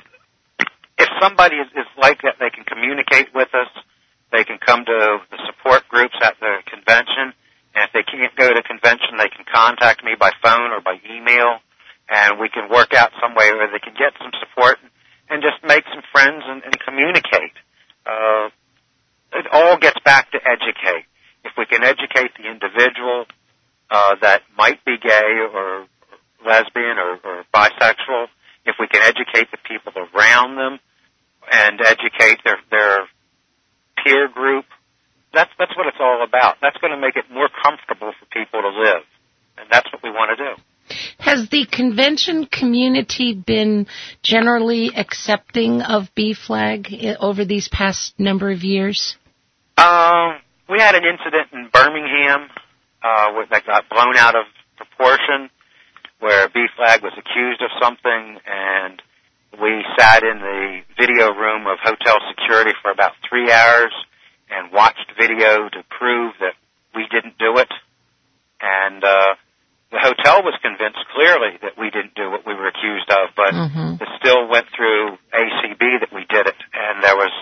if somebody is, is like that, they can communicate with us. They can come to the support groups at the convention. And if they can't go to convention, they can contact me by phone or by email, and we can work out some way where they can get some support and just make some friends and, and communicate. Uh, it all gets back to educate. If we can educate the individual uh, that might be gay or lesbian or, or bisexual, if we can educate the people around them and educate their, their peer group, That's that's what it's all about. That's going to make it more comfortable for people to live, and that's what we want to do. Has the convention community been generally accepting of B Flag over these past number of years? Um, we had an incident in Birmingham uh, that got blown out of proportion, where B Flag was accused of something, and we sat in the video room of hotel security for about three hours. And watched video to prove that we didn't do it. And uh, the hotel was convinced clearly that we didn't do what we were accused of, but mm-hmm. it still went through A C B that we did it, and there was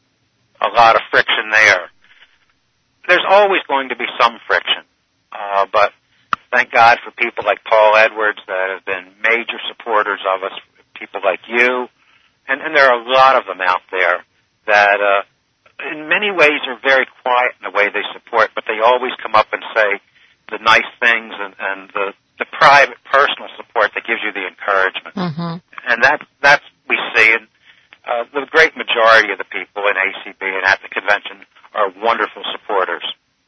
a lot of friction there. There's always going to be some friction, uh, but thank God for people like Paul Edwards that have been major supporters of us, people like you, and, and there are a lot of them out there that uh, in many ways are very quiet in the way they support, but they always come up and say the nice things and, and the, the private, personal support that gives you the encouragement. Mm-hmm. And that, that's we see. And uh, the great majority of the people in A C B and at the convention are wonderful supporters.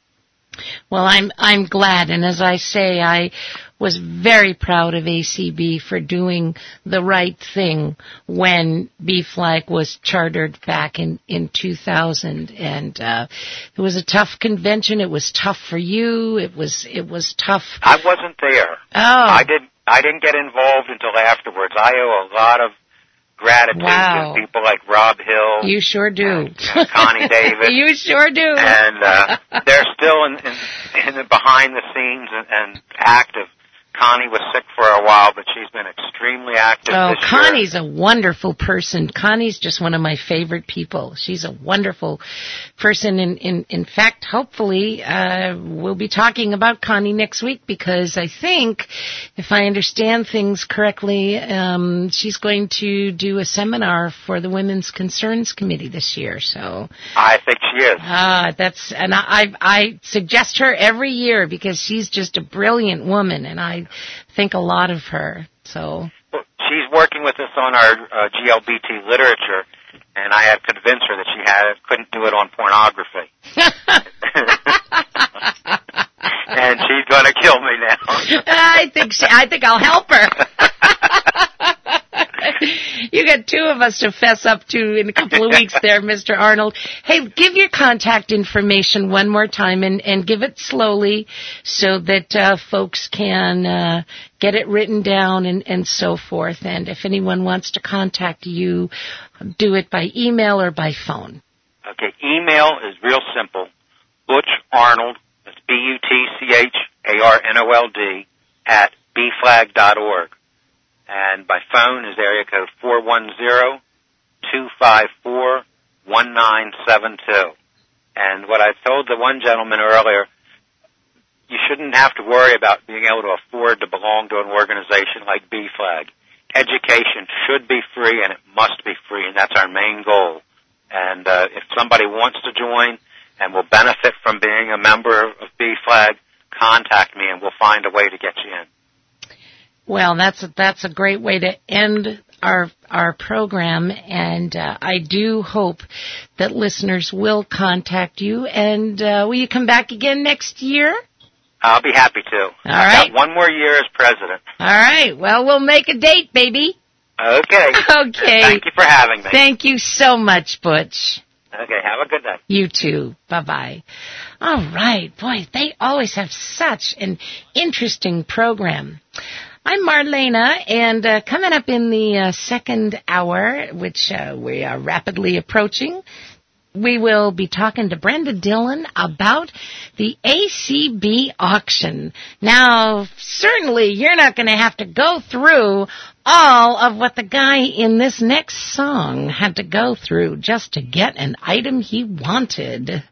Well, I'm I'm glad, and as I say, I was very proud of A C B for doing the right thing when B Flag was chartered back in, in two thousand, and uh, it was a tough convention. It was tough for you. It was it was tough. I wasn't there. Oh, I didn't I didn't get involved until afterwards. I owe a lot of gratitude wow. to people like Rob Hill. You sure do. And, and Connie Davis. You sure do. And uh, they're still in, in, in the behind the scenes and, and active. Connie was sick for a while, but she's been extremely active Oh, this Connie's year. a wonderful person. Connie's just one of my favorite people. She's a wonderful person. In in, in fact, hopefully, uh, we'll be talking about Connie next week because I think, if I understand things correctly, um, she's going to do a seminar for the Women's Concerns Committee this year. So I think she is. Ah, that's and I I, I suggest her every year because she's just a brilliant woman, and I think a lot of her. So Well, she's working with us on our uh, G L B T literature, and I had convinced her that she had couldn't do it on pornography. And she's going to kill me now. I think she, I think I'll help her. You got two of us to fess up to in a couple of weeks there, Mister Arnold. Hey, give your contact information one more time and, and give it slowly so that uh, folks can uh, get it written down and, and so forth. And if anyone wants to contact you, do it by email or by phone. Okay, email is real simple. Butch Arnold, that's B U T C H A R N O L D, at b flag dot org. And by phone is area code four one zero, two five four, one one nine seven two. And what I told the one gentleman earlier, you shouldn't have to worry about being able to afford to belong to an organization like B Flag. Education should be free, and it must be free, and that's our main goal. And uh, if somebody wants to join and will benefit from being a member of B Flag, contact me, and we'll find a way to get you in. Well, that's a, that's a great way to end our our program, and uh, I do hope that listeners will contact you. And uh, will you come back again next year? I'll be happy to. All I've right. got one more year as president. All right. Well, we'll make a date, baby. Okay. Okay. Thank you for having me. Thank you so much, Butch. Okay, have a good day. You too. Bye-bye. All right. Boy, they always have such an interesting program. I'm Marlena, and uh, coming up in the uh, second hour, which uh, we are rapidly approaching, we will be talking to Brenda Dillon about the A C B auction. Now, certainly you're not going to have to go through all of what the guy in this next song had to go through just to get an item he wanted.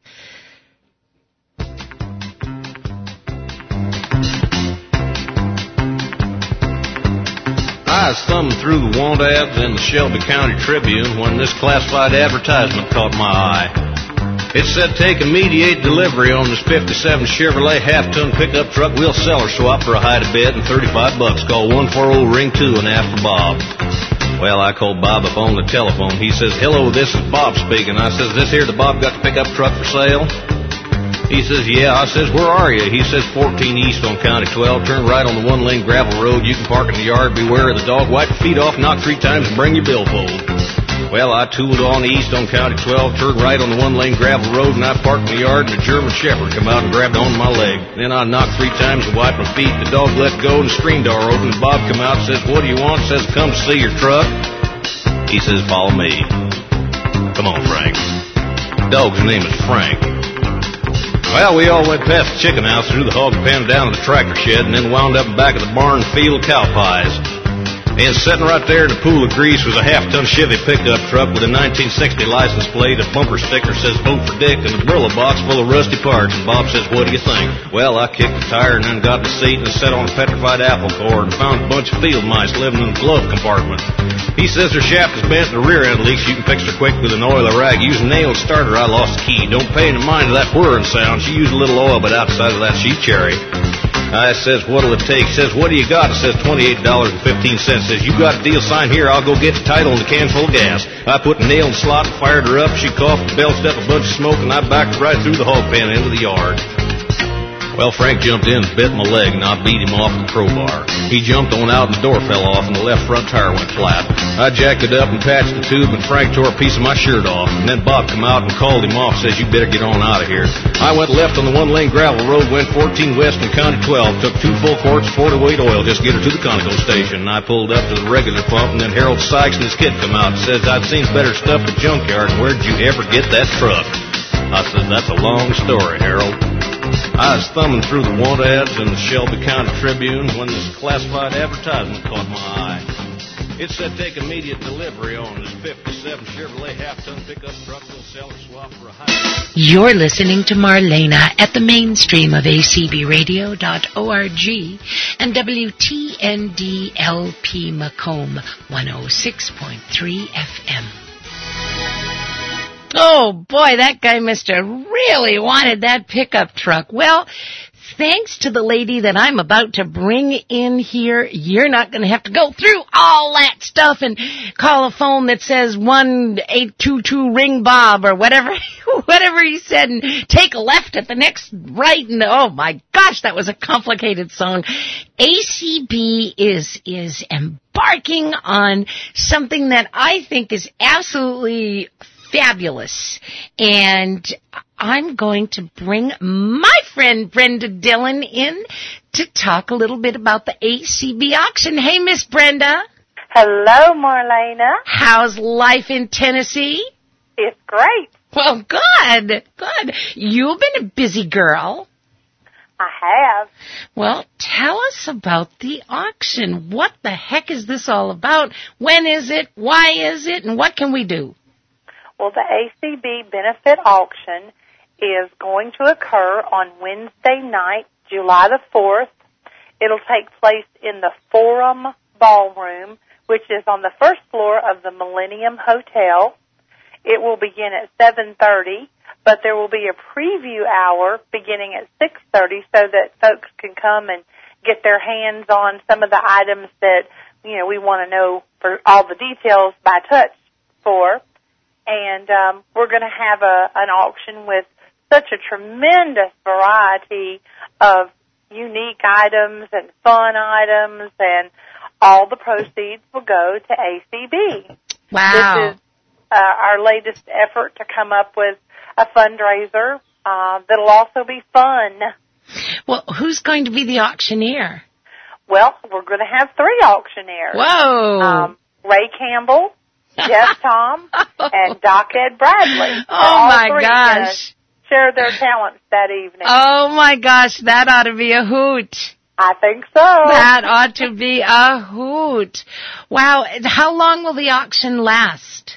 I was thumbing through the want ads in the Shelby County Tribune when this classified advertisement caught my eye. It said, take immediate delivery on this fifty-seven Chevrolet half-ton pickup truck. We'll sell or swap for a high to bid and thirty-five bucks. Call one four zero ring two and ask for Bob. Well, I called Bob up on the telephone. He says, hello, this is Bob speaking. I says, this here the Bob got the pickup truck for sale? He says, yeah. I says, where are you? He says, fourteen East on County twelve. Turn right on the one-lane gravel road. You can park in the yard. Beware of the dog. Wipe your feet off, knock three times, and bring your billfold. Well, I tooled on east on County twelve, turned right on the one-lane gravel road, and I parked in the yard, and a German Shepherd come out and grabbed onto my leg. Then I knocked three times and wiped my feet. The dog let go, and the screen door opened, and Bob come out and says, what do you want? Says, come see your truck. He says, follow me. Come on, Frank. Dog's name is Frank. Well, we all went past the chicken house, through the hog pen, down to the tractor shed, and then wound up in back of the barn field of cow pies. And sitting right there in a pool of grease was a half-ton Chevy pickup truck with a nineteen sixty license plate, a bumper sticker says vote for Dick, and a Brillo box full of rusty parts. And Bob says, what do you think? Well, I kicked the tire and then got in the seat and sat on a petrified apple core and found a bunch of field mice living in the glove compartment. He says their shaft is bent and the rear end leaks. You can fix her quick with an oil or rag. Use a nailed starter. I lost the key. Don't pay any mind to that whirring sound. She used a little oil, but outside of that, she's cherry. I says, what'll it take? Says, what do you got? It says twenty-eight dollars and fifteen cents. Says, you got a deal sign here. I'll go get the title and the can full of gas. I put a nail in the slot and fired her up. She coughed and belched up a bunch of smoke, and I backed right through the hog pen into the yard. Well, Frank jumped in and bit my leg, and I beat him off with a crowbar. He jumped on out, and the door fell off, and the left front tire went flat. I jacked it up and patched the tube, and Frank tore a piece of my shirt off. And then Bob come out and called him off, says, you better get on out of here. I went left on the one-lane gravel road, went fourteen west on County twelve, took two full quarts of forty-weight oil just to get her to the Conoco station. And I pulled up to the regular pump, and then Harold Sykes and his kid come out and says, I've seen better stuff at junkyard. Where'd you ever get that truck? I said, that's a long story, Harold. I was thumbing through the want ads in the Shelby County Tribune when this classified advertisement caught my eye. It said take immediate delivery on this fifty-seven Chevrolet half-ton pickup truck. We'll sell or swap for a high. You're listening to Marlena at the mainstream of A C B radio dot org and W T N D L P Macomb one oh six point three F M. Oh, boy, that guy must have really wanted that pickup truck. Well, thanks to the lady that I'm about to bring in here, you're not going to have to go through all that stuff and call a phone that says one eight two two ring Bob or whatever whatever he said and take a left at the next right. And oh, my gosh, that was a complicated song. A C B is is embarking on something that I think is absolutely fabulous, and I'm going to bring my friend Brenda Dillon in to talk a little bit about the A C B auction. Hey, Miss Brenda. Hello, Marlena. How's life in Tennessee? It's great. Well, good, good. You've been a busy girl. I have. Well, tell us about the auction. What the heck is this all about? When is it? Why is it? And what can we do? Well, the A C B benefit auction is going to occur on Wednesday night, July the fourth. It'll take place in the Forum Ballroom, which is on the first floor of the Millennium Hotel. It will begin at seven thirty, but there will be a preview hour beginning at six thirty so that folks can come and get their hands on some of the items that, you know, we want to know for all the details by touch for. And um, we're going to have a, an auction with such a tremendous variety of unique items and fun items, and all the proceeds will go to A C B. Wow. This is uh, our latest effort to come up with a fundraiser uh, that'll also be fun. Well, who's going to be the auctioneer? Well, we're going to have three auctioneers. Whoa. Um, Ray Campbell, Jeff Tom, and Doc Ed Bradley. Oh, my three gosh. Share their talents that evening. Oh, my gosh, that ought to be a hoot. I think so. That ought to be a hoot. Wow, how long will the auction last?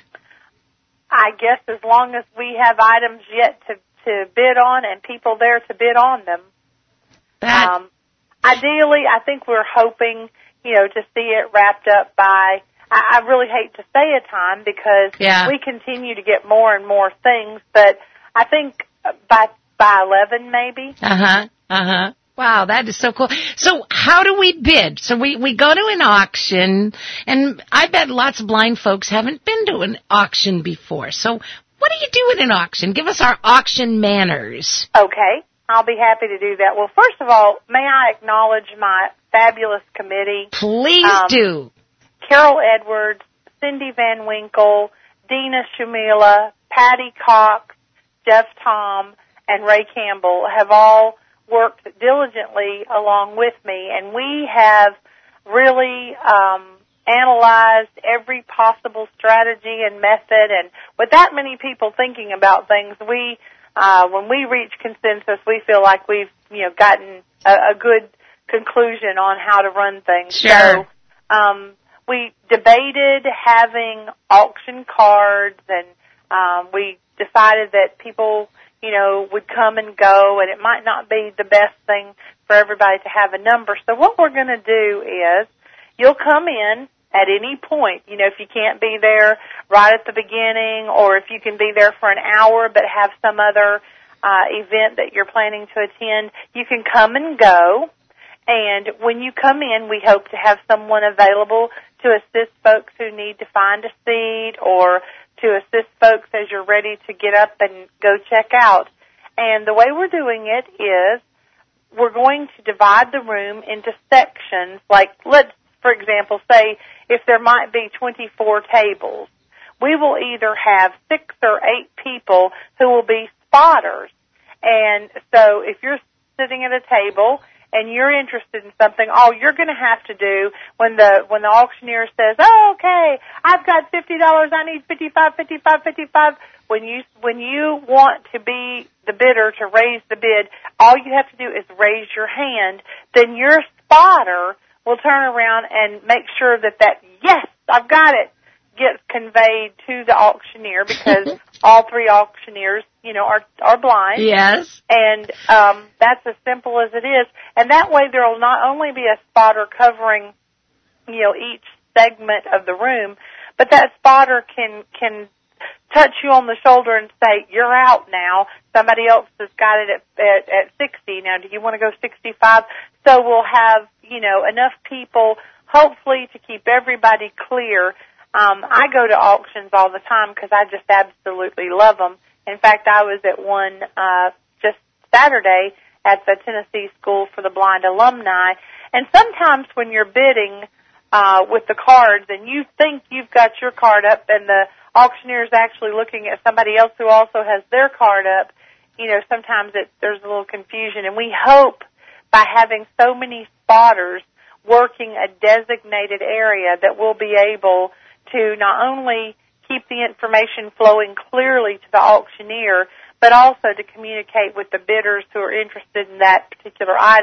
I guess as long as we have items yet to, to bid on and people there to bid on them. That... Um, ideally, I think we're hoping, you know, to see it wrapped up by, I, I really hate to say a time because yeah. we continue to get more and more things, but I think by by eleven maybe. Uh-huh, uh-huh. Wow, that is so cool. So how do we bid? So we, we go to an auction, and I bet lots of blind folks haven't been to an auction before. So what do you do at an auction? Give us our auction manners. Okay, I'll be happy to do that. Well, first of all, may I acknowledge my fabulous committee? Please um, do. Carol Edwards, Cindy Van Winkle, Dina Shamila, Patty Cox, Jeff Tom, and Ray Campbell have all worked diligently along with me, and we have really um, analyzed every possible strategy and method. And with that many people thinking about things, we, uh, when we reach consensus, we feel like we've, you know, gotten a, a good conclusion on how to run things. Sure. So um, we debated having auction cards, and um, we decided that people, you know, would come and go, and it might not be the best thing for everybody to have a number. So what we're going to do is you'll come in at any point. You know, if you can't be there right at the beginning, or if you can be there for an hour but have some other uh, event that you're planning to attend, you can come and go. And when you come in, we hope to have someone available to assist folks who need to find a seat, or to assist folks as you're ready to get up and go check out. And the way we're doing it is we're going to divide the room into sections. Like, let's, for example, say if there might be twenty-four tables, we will either have six or eight people who will be spotters. And so if you're sitting at a table and you're interested in something, all you're going to have to do when the when the auctioneer says, "Oh, okay, I've got fifty dollars, I need fifty-five, fifty-five, fifty-five," when you when you want to be the bidder to raise the bid, all you have to do is raise your hand. Then your spotter will turn around and make sure that that yes, I've got it, gets conveyed to the auctioneer, because all three auctioneers, you know, are are blind. Yes. And um, that's as simple as it is. And that way there will not only be a spotter covering, you know, each segment of the room, but that spotter can can touch you on the shoulder and say, "You're out now. Somebody else has got it at, at, at sixty. Now, do you want to go sixty-five? So we'll have, you know, enough people, hopefully, to keep everybody clear. Um, I go to auctions all the time because I just absolutely love them. In fact, I was at one uh, just Saturday at the Tennessee School for the Blind alumni. And sometimes when you're bidding uh, with the cards and you think you've got your card up and the auctioneer is actually looking at somebody else who also has their card up, you know, sometimes it, there's a little confusion. And we hope by having so many spotters working a designated area that we'll be able to not only keep the information flowing clearly to the auctioneer, but also to communicate with the bidders who are interested in that particular item to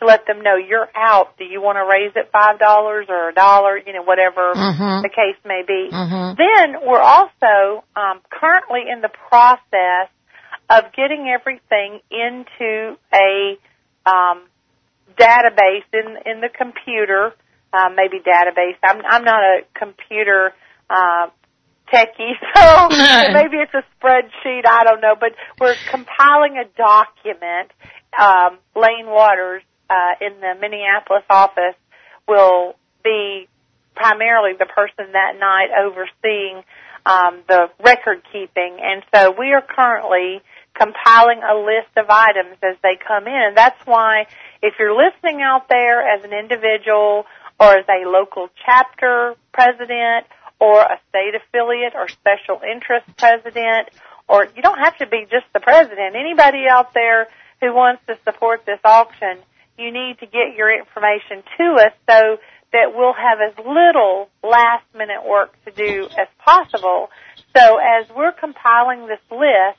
to let them know you're out. Do you want to raise it five dollars or a dollar, you know, whatever mm-hmm. the case may be. Mm-hmm. Then we're also um, currently in the process of getting everything into a um, database in in the computer, uh, maybe database. I'm, I'm not a computer uh, techie, so maybe it's a spreadsheet. I don't know, but we're compiling a document. Um, Lane Waters uh, in the Minneapolis office will be primarily the person that night overseeing um, the record keeping, and so we are currently compiling a list of items as they come in. And that's why if you're listening out there as an individual or as a local chapter president or a state affiliate or special interest president, or you don't have to be just the president, anybody out there who wants to support this auction, you need to get your information to us so that we'll have as little last-minute work to do as possible. So as we're compiling this list,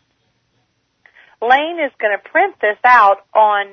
Lane is going to print this out on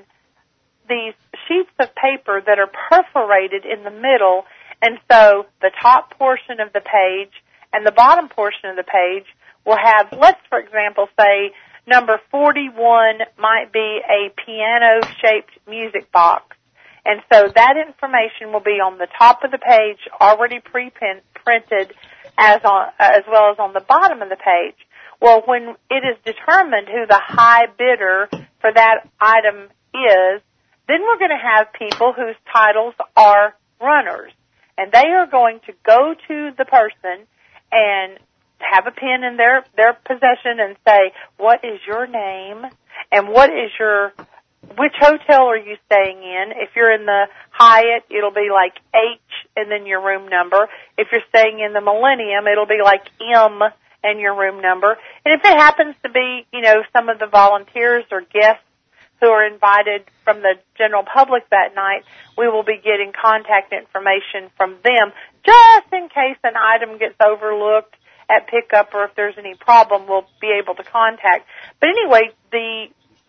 these sheets of paper that are perforated in the middle, and so the top portion of the page and the bottom portion of the page will have, let's, for example, say number forty-one might be a piano-shaped music box. And so that information will be on the top of the page, already pre-printed, as on, as well as on the bottom of the page. Well, when it is determined who the high bidder for that item is, then we're going to have people whose titles are runners. And they are going to go to the person and have a pen in their, their possession and say, what is your name and what is your, which hotel are you staying in? If you're in the Hyatt, it'll be like H and then your room number. If you're staying in the Millennium, it'll be like M and your room number. And if it happens to be, you know, some of the volunteers or guests who are invited from the general public that night, we will be getting contact information from them just in case an item gets overlooked at pickup or if there's any problem, we'll be able to contact. But anyway, the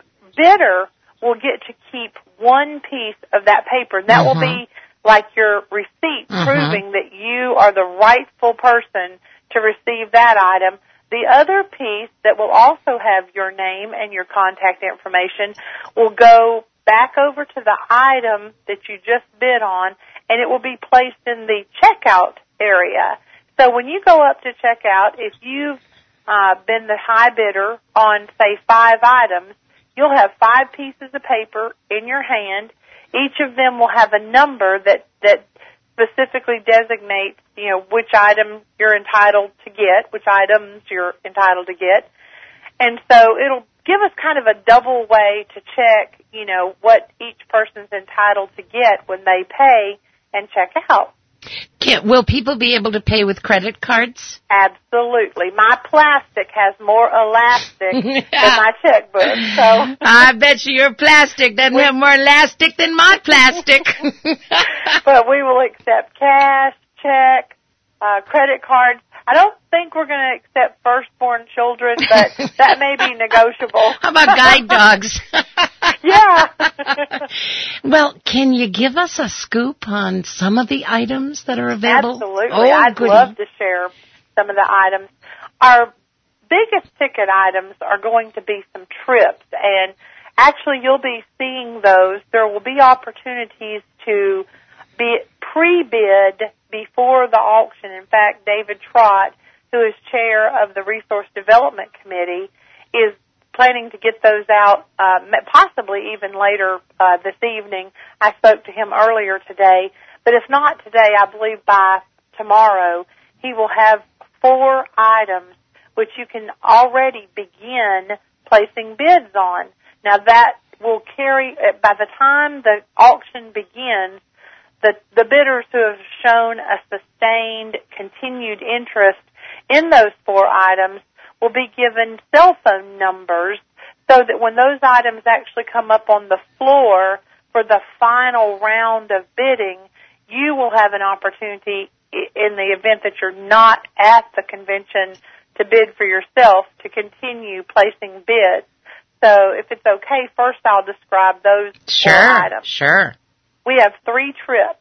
bidder will get to keep one piece of that paper, and that mm-hmm. will be like your receipt mm-hmm. proving that you are the rightful person to receive that item. The other piece that will also have your name and your contact information will go back over to the item that you just bid on, and it will be placed in the checkout area. So when you go up to checkout, if you've uh, been the high bidder on, say, five items, you'll have five pieces of paper in your hand. Each of them will have a number that, that specifically designates, you know, which item you're entitled to get, which items you're entitled to get. And so it'll give us kind of a double way to check, you know, what each person's entitled to get when they pay and check out. Can, will people be able to pay with credit cards? Absolutely. My plastic has more elastic than my checkbook. So I bet you your plastic doesn't we, have more elastic than my plastic. But we will accept cash, check, uh, credit cards. I don't think we're going to accept firstborn children, but that may be negotiable. How about guide dogs? Yeah. Well, can you give us a scoop on some of the items that are available? Absolutely. Oh, I'd goody. love to share some of the items. Our biggest ticket items are going to be some trips, and actually you'll be seeing those. There will be opportunities to be pre-bid before the auction. In fact, David Trott, who is chair of the Resource Development Committee, is planning to get those out uh, possibly even later uh, this evening. I spoke to him earlier today. But if not today, I believe by tomorrow, he will have four items which you can already begin placing bids on. Now, that will carry, by the time the auction begins, the, the bidders who have shown a sustained, continued interest in those four items will be given cell phone numbers so that when those items actually come up on the floor for the final round of bidding, you will have an opportunity in the event that you're not at the convention to bid for yourself to continue placing bids. So if it's okay, first I'll describe those Sure, four items. sure. We have three trips.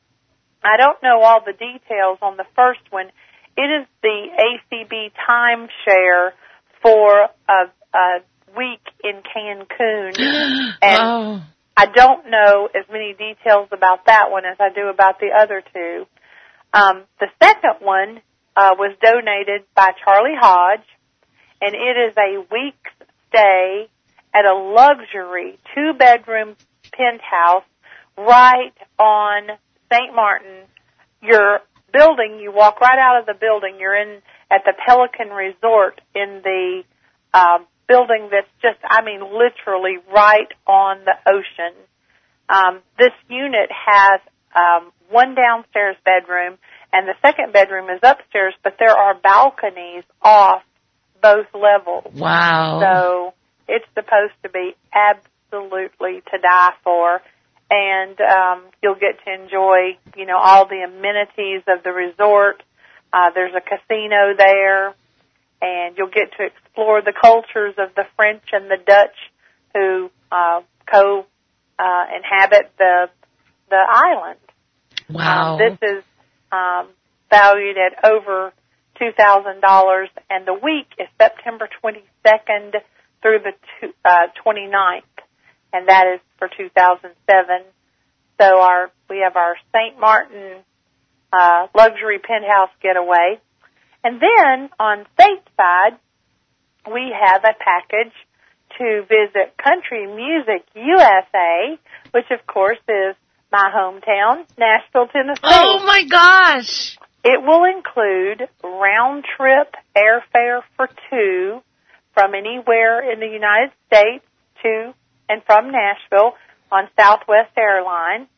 I don't know all the details on the first one. It is the A C B timeshare for a, a week in Cancun. And oh. I don't know as many details about that one as I do about the other two. Um, the second one uh, was donated by Charlie Hodge, and it is a week's stay at a luxury two-bedroom penthouse right on Saint Martin. Your building, you walk right out of the building. You're in at the Pelican Resort in the uh, building that's just, I mean, literally right on the ocean. Um, this unit has um, one downstairs bedroom, and the second bedroom is upstairs, but there are balconies off both levels. Wow. So it's supposed to be absolutely to die for. And um, you'll get to enjoy, you know, all the amenities of the resort. Uh, there's a casino there, and you'll get to explore the cultures of the French and the Dutch who uh, co uh, inhabit the the island. Wow. Um, this is um, valued at over two thousand dollars, and the week is September twenty-second through the two, uh, twenty-ninth. And that is for two thousand seven. So our we have our Saint Martin uh, luxury penthouse getaway. And then on stateside, we have a package to visit Country Music U S A, which of course is my hometown, Nashville, Tennessee. Oh my gosh! It will include round-trip airfare for two from anywhere in the United States to and from Nashville on Southwest Airlines.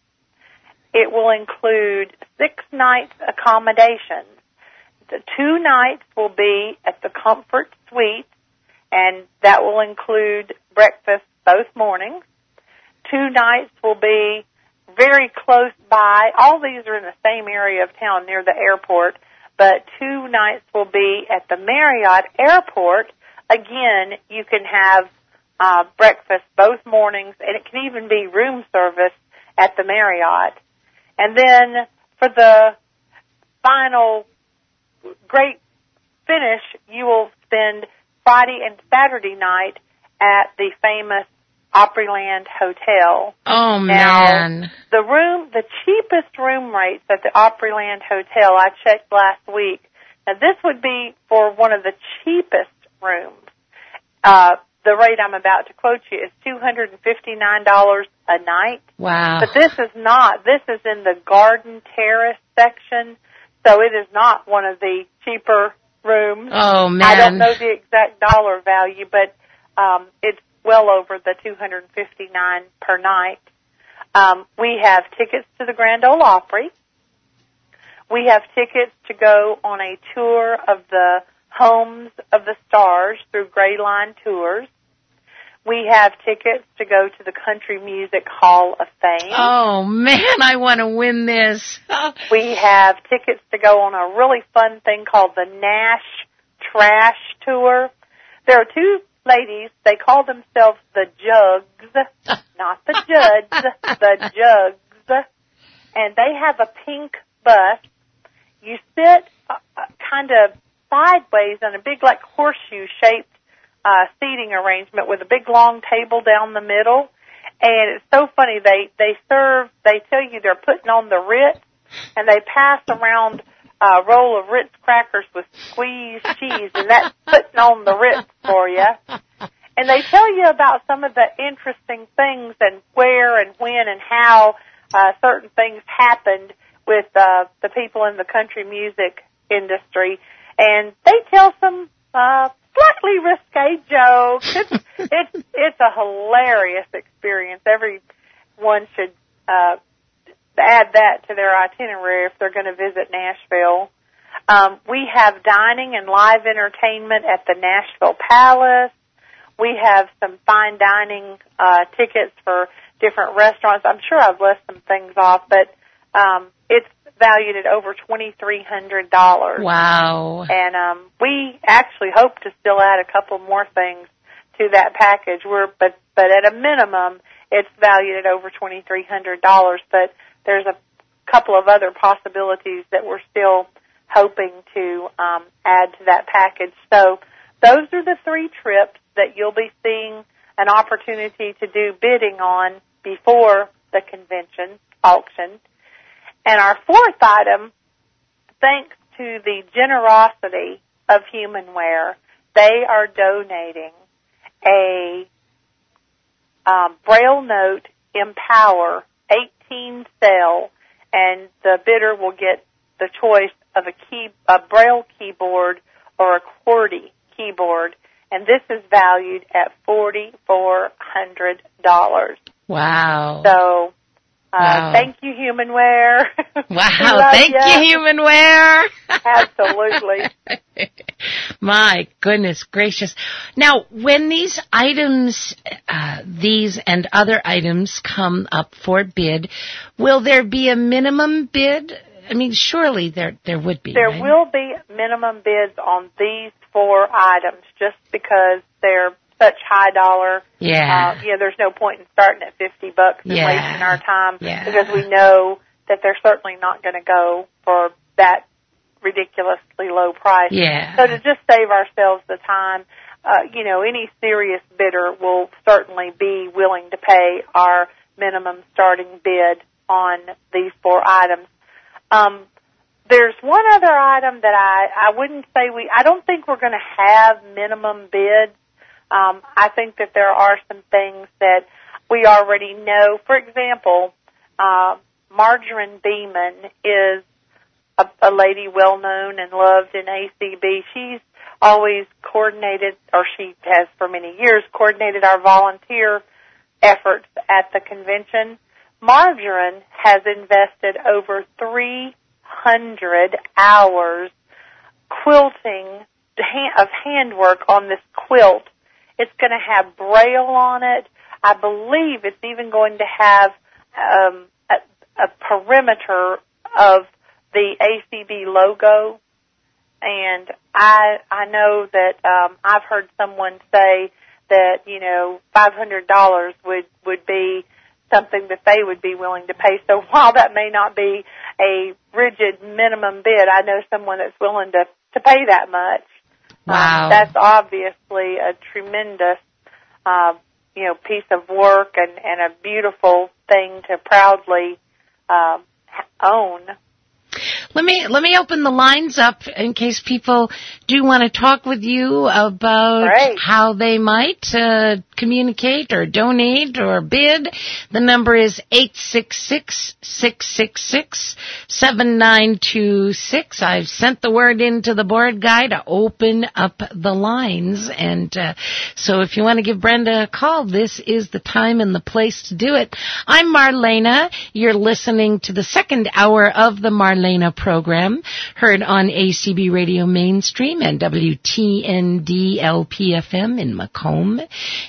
It will include six nights accommodations. The two nights will be at the Comfort Suite, and that will include breakfast both mornings. Two nights will be very close by. All these are in the same area of town near the airport, but two nights will be at the Marriott Airport. Again, you can have Uh, breakfast both mornings, and it can even be room service at the Marriott. And then for the final great finish, you will spend Friday and Saturday night at the famous Opryland Hotel. Oh, Now, man. the room, the cheapest room rates at the Opryland Hotel, I checked last week. Now, this would be for one of the cheapest rooms. Uh, The rate I'm about to quote you is two hundred fifty-nine dollars a night. Wow. But this is not. This is in the Garden Terrace section, so it is not one of the cheaper rooms. Oh, man. I don't know the exact dollar value, but um, it's well over the two hundred fifty-nine dollars per night. Um, we have tickets to the Grand Ole Opry. We have tickets to go on a tour of the Homes of the Stars through Gray Line Tours. We have tickets to go to the Country Music Hall of Fame. Oh, man, I want to win this. We have tickets to go on a really fun thing called the Nash Trash Tour. There are two ladies. They call themselves the Jugs, not the Judds, the Jugs. And they have a pink bus. You sit uh, kind of sideways on a big, like, horseshoe-shaped uh, seating arrangement with a big, long table down the middle. And it's so funny. They they serve, they tell you they're putting on the Ritz, and they pass around a roll of Ritz crackers with squeezed cheese, and that's putting on the Ritz for you. And they tell you about some of the interesting things and where and when and how uh, certain things happened with uh, the people in the country music industry. And they tell some uh, slightly risque jokes. It's, it's, it's a hilarious experience. Everyone should uh, add that to their itinerary if they're going to visit Nashville. Um, we have dining and live entertainment at the Nashville Palace. We have some fine dining uh, tickets for different restaurants. I'm sure I've left some things off, but um, it's valued at over twenty-three hundred dollars. Wow. And um, we actually hope to still add a couple more things to that package. We're but but at a minimum, it's valued at over twenty-three hundred dollars. But there's a couple of other possibilities that we're still hoping to um, add to that package. So those are the three trips that you'll be seeing an opportunity to do bidding on before the convention auction. And our fourth item, thanks to the generosity of Humanware, they are donating a um, Braille Note Empower eighteen cell, and the bidder will get the choice of a key, a Braille keyboard or a QWERTY keyboard, and this is valued at forty-four hundred dollars. Wow. So, uh, wow. thank you, Humanware. Wow, thank ya. you, Humanware. Absolutely. My goodness gracious. Now, when these items, uh, these and other items come up for bid, will there be a minimum bid? I mean, surely there there would be. There right? will be minimum bids on these four items just because they're such high dollar. Yeah. Uh, yeah, there's no point in starting at fifty bucks and yeah. wasting our time yeah. because we know that they're certainly not going to go for that ridiculously low price. Yeah. So to just save ourselves the time, uh, you know, any serious bidder will certainly be willing to pay our minimum starting bid on these four items. Um, there's one other item that I, I wouldn't say we, I don't think we're going to have minimum bids. Um, I think that there are some things that we already know. For example, uh, Margarine Beeman is a, a lady well known and loved in A C B. She's always coordinated, or she has for many years, coordinated our volunteer efforts at the convention. Margarine has invested over three hundred hours quilting of handwork on this quilt. It's going to have Braille on it. I believe it's even going to have um, a, a perimeter of the A C B logo. And I I know that um, I've heard someone say that, you know, five hundred dollars would, would be something that they would be willing to pay. So while that may not be a rigid minimum bid, I know someone that's willing to, to pay that much. Wow. Um, that's obviously a tremendous, uh, you know, piece of work and, and a beautiful thing to proudly uh, own. Let me let me open the lines up in case people do want to talk with you about Great. how they might uh, communicate or donate or bid. The number is eight six six, six six six, seven nine two six. I've sent the word into the board guy to open up the lines, and uh, so if you want to give Brenda a call, this is the time and the place to do it. I'm Marlena. You're listening to the second hour of the Marlena program, heard on A C B Radio Mainstream and W T N D L P F M in Macomb.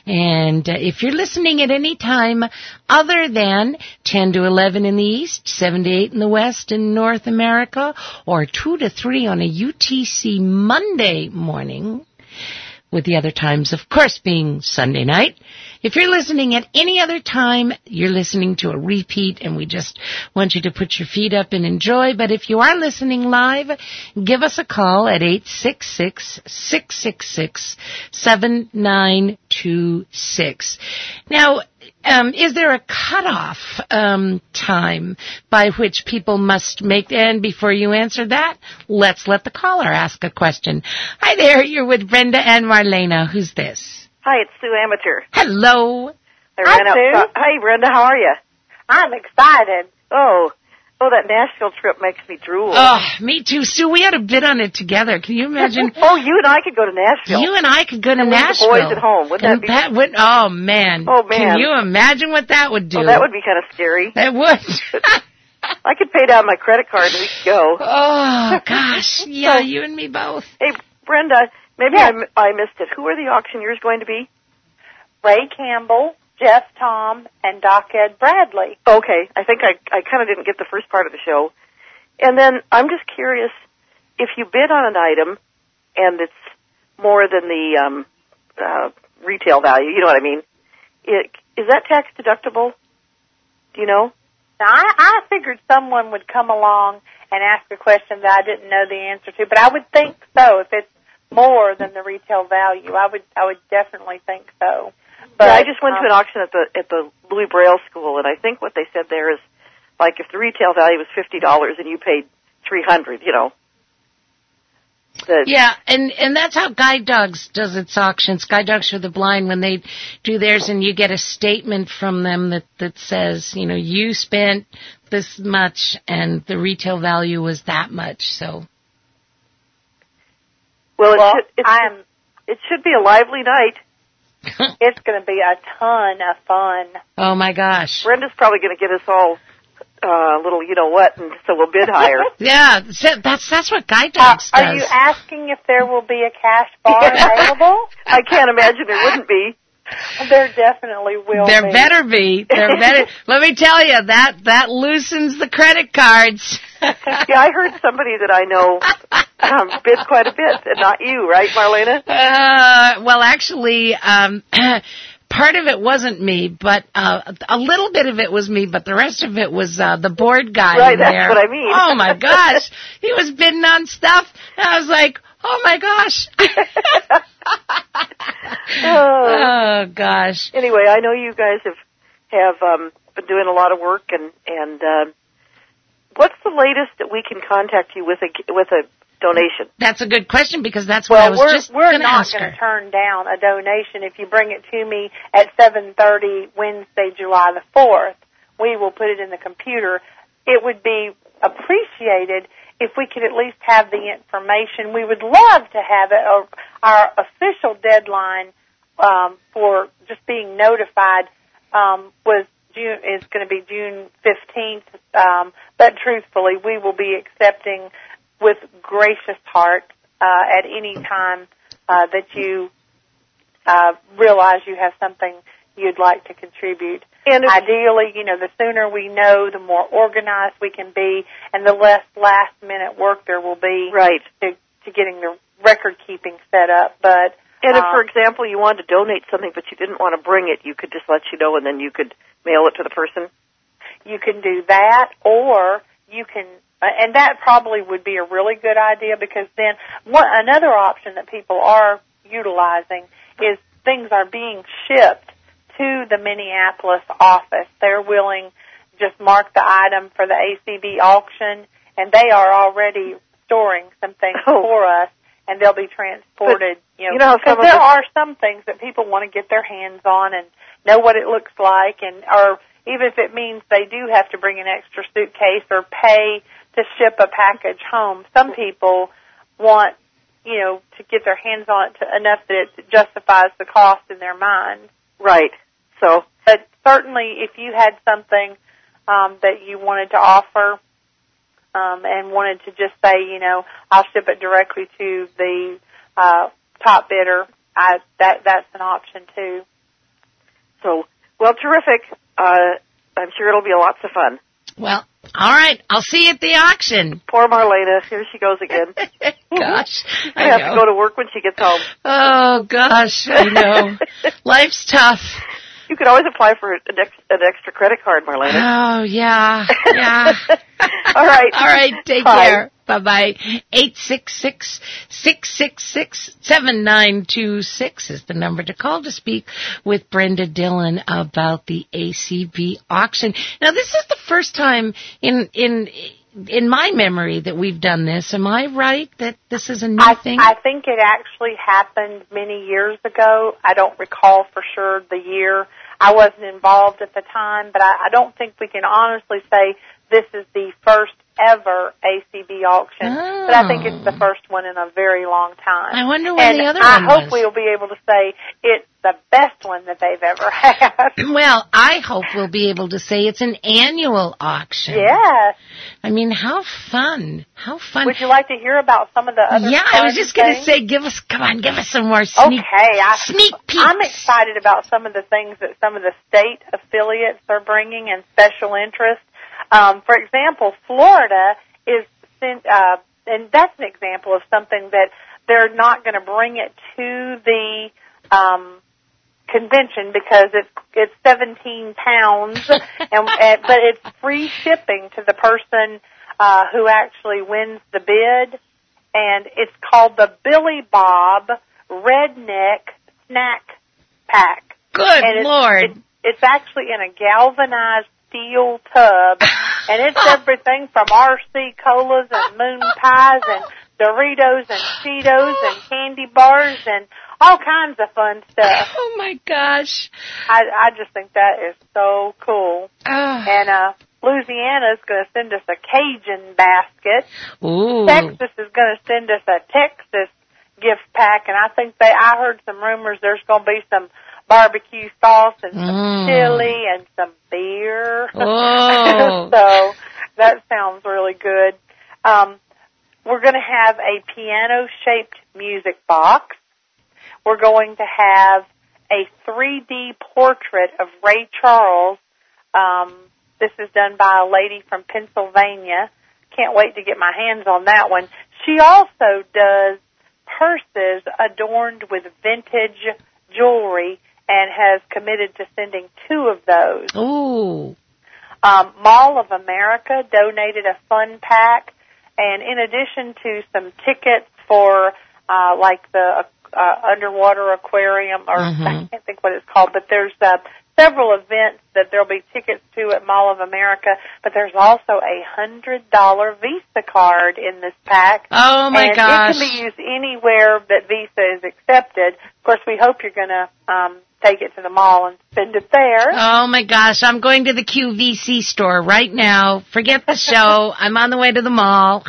And uh, if you're listening at any time other than ten to eleven in the East, seven to eight in the West in North America, or two to three on a U T C Monday morning, with the other times, of course, being Sunday night. If you're listening at any other time, you're listening to a repeat, and we just want you to put your feet up and enjoy. But if you are listening live, give us a call at eight six six, six six six, seven nine two six. Now, um, is there a cutoff um, time by which people must make? And before you answer that, let's let the caller ask a question. Hi there, you're with Brenda and Marlena. Who's this? Hi, it's Sue Amateur. Hello. I ran Hi, Sue. out. Hi, Brenda. How are you? I'm excited. Oh, oh, that Nashville trip makes me drool. Oh, me too, Sue. We had a bid on it together. Can you imagine? Oh, you and I could go to Nashville. You and I could go to and leave Nashville. the boys at home. Wouldn't and that be? That would, oh man. Oh man. Can you imagine what that would do? Oh, that would be kind of scary. That would. I could pay down my credit card and we could go. Oh gosh, yeah, you and me both. Hey, Brenda, maybe Yes. I, I missed it. Who are the auctioneers going to be? Ray Campbell, Jeff Tom, and Doc Ed Bradley. Okay, I think I I kind of didn't get the first part of the show. And then I'm just curious, if you bid on an item and it's more than the um, uh, retail value. You know what I mean? It, is that tax deductible? Do you know? Now, I, I figured someone would come along and ask a question that I didn't know the answer to, but I would think so. If it's more than the retail value, I would I would definitely think so. But yeah, I just went um, to an auction at the at the Louis Braille School, and I think what they said there is, like, if the retail value was fifty dollars and you paid three hundred, you know. The, yeah, and, and that's how Guide Dogs does its auctions. Guide Dogs for the Blind, when they do theirs, and you get a statement from them that, that says, you know, you spent this much and the retail value was that much. So, well, it, well should, it's, I'm, it should be a lively night. It's going to be a ton of fun. Oh my gosh! Brenda's probably going to get us all a uh, little, you know what, and so we'll bid higher. Yeah, that's that's what Guide Dogs uh, does. Are you asking if there will be a cash bar available? I can't imagine there wouldn't be. There definitely will there be. better be. There better. Let me tell you, that that loosens the credit cards. Yeah, I heard somebody that I know um, bid quite a bit, and not you, right, Marlena? Uh, well, actually, um, part of it wasn't me, but uh, a little bit of it was me, but the rest of it was uh, the board guy right, in there. Right, that's what I mean. Oh, my gosh. He was bidding on stuff, and I was like, oh, my gosh. oh. oh, gosh. Anyway, I know you guys have have um, been doing a lot of work, and, and uh, what's the latest that we can contact you with a, with a donation? That's a good question, because that's well, what I was we're, just we're going to not ask going her. to turn down a donation if you bring it to me at seven thirty Wednesday, July the fourth. We will put it in the computer. It would be appreciated if we could at least have the information. We would love to have it. Or our official deadline um, for just being notified um, was June, is going to be June fifteenth. Um, but truthfully, we will be accepting with gracious heart uh, at any time uh, that you uh, realize you have something you'd like to contribute. And ideally, you know, the sooner we know, the more organized we can be, and the less last-minute work there will be right. to, to getting the record-keeping set up. But and if, um, for example, you wanted to donate something but you didn't want to bring it, you could just let you know, and then you could mail it to the person? You can do that, or you can, and that probably would be a really good idea, because then one, another option that people are utilizing is things are being shipped to the Minneapolis office. They're willing to just mark the item for the A C B auction, and they are already storing some things oh. for us, and they'll be transported. But, you know, you know because there are some things that people want to get their hands on and know what it looks like, and or even if it means they do have to bring an extra suitcase or pay to ship a package home. Some people want, you know, to get their hands on it to, enough that it justifies the cost in their mind. Right. So, but certainly, if you had something um, that you wanted to offer um, and wanted to just say, you know, I'll ship it directly to the uh, top bidder, I, that that's an option too. So, well, terrific. Uh, I'm sure it'll be lots of fun. Well, all right. I'll see you at the auction. Poor Marlena. Here she goes again. Gosh. I, I have know. to go to work when she gets home. Oh, gosh. I know. Life's tough. You could always apply for an, ex- an extra credit card, Marlena. Oh, yeah. Yeah. All right. All right. Take Bye. care. Bye-bye. eight six six, six six six, seven nine two six is the number to call to speak with Brenda Dillon about the A C B auction. Now, this is the first time in in in my memory that we've done this. Am I right that this is a new I, thing? I think it actually happened many years ago. I don't recall for sure the year. I wasn't involved at the time, but I, I don't think we can honestly say this is the first ever A C B auction, oh. but I think it's the first one in a very long time. I wonder when and the other I one was. I hope was. we'll be able to say it's the best one that they've ever had. Well, I hope we'll be able to say it's an annual auction. Yes. I mean, how fun. How fun. Would you like to hear about some of the other Yeah, I was just going to things? say, give us, come on, give us some more sneak, okay, I, sneak peeks. I'm excited about some of the things that some of the state affiliates are bringing and special interest. Um, for example, Florida is, uh, and that's an example of something that they're not going to bring it to the um, convention because it's it's seventeen pounds, and, and but it's free shipping to the person uh, who actually wins the bid, and it's called the Billy Bob Redneck Snack Pack. Good and it's, Lord! It's, it's actually in a galvanized steel tub, and it's everything from R C colas and moon pies and Doritos and Cheetos and candy bars and all kinds of fun stuff. Oh my gosh! I I just think that is so cool. Oh. And uh, Louisiana is going to send us a Cajun basket. Ooh. Texas is going to send us a Texas gift pack, and I think they. I heard some rumors there's going to be some barbecue sauce and some mm. chili and some beer. Oh. So that sounds really good. Um, we're going to have a piano-shaped music box. We're going to have a three D portrait of Ray Charles. Um, this is done by a lady from Pennsylvania. Can't wait to get my hands on that one. She also does purses adorned with vintage jewelry and has committed to sending two of those. Ooh. Um, Mall of America donated a fun pack, and in addition to some tickets for uh, like the uh, underwater aquarium, or mm-hmm. I can't think what it's called, but there's uh, several events that there'll be tickets to at Mall of America, but there's also a one hundred dollars Visa card in this pack. Oh, my and gosh. it can be used anywhere that Visa is accepted. Of course, we hope you're going to um, take it to the mall and spend it there. Oh, my gosh. I'm going to the Q V C store right now. Forget the show. I'm on the way to the mall.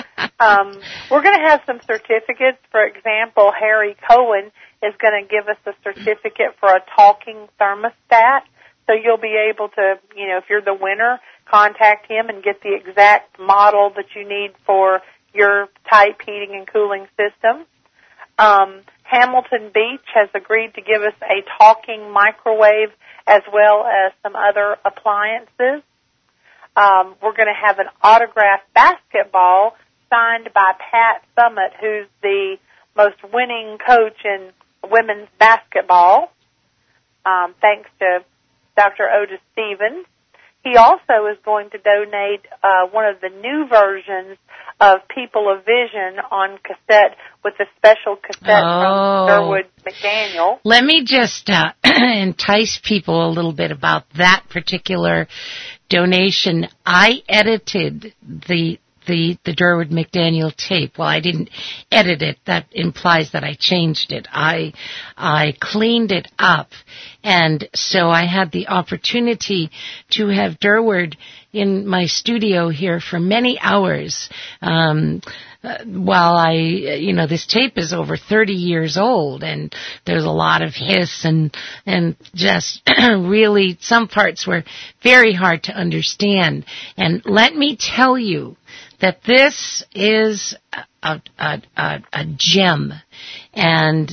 um, we're going to have some certificates. For example, Harry Cohen is going to give us a certificate for a talking thermostat. So you'll be able to, you know, if you're the winner, contact him and get the exact model that you need for your type heating and cooling system. Um, Hamilton Beach has agreed to give us a talking microwave as well as some other appliances. Um, we're going to have an autographed basketball signed by Pat Summitt, who's the most winning coach in women's basketball, um, thanks to Doctor Otis Stevens. He also is going to donate uh, one of the new versions of People of Vision on cassette with a special cassette oh. from Durwood McDaniel. Let me just uh, entice people a little bit about that particular donation. I edited the the the Durwood McDaniel tape. Well, I didn't edit it. That implies that I changed it. I I cleaned it up, and so I had the opportunity to have Durwood in my studio here for many hours. Um, uh, while I, you know, this tape is over thirty years old, and there's a lot of hiss and and just really some parts were very hard to understand. And let me tell you that this is a, a, a, a gem, and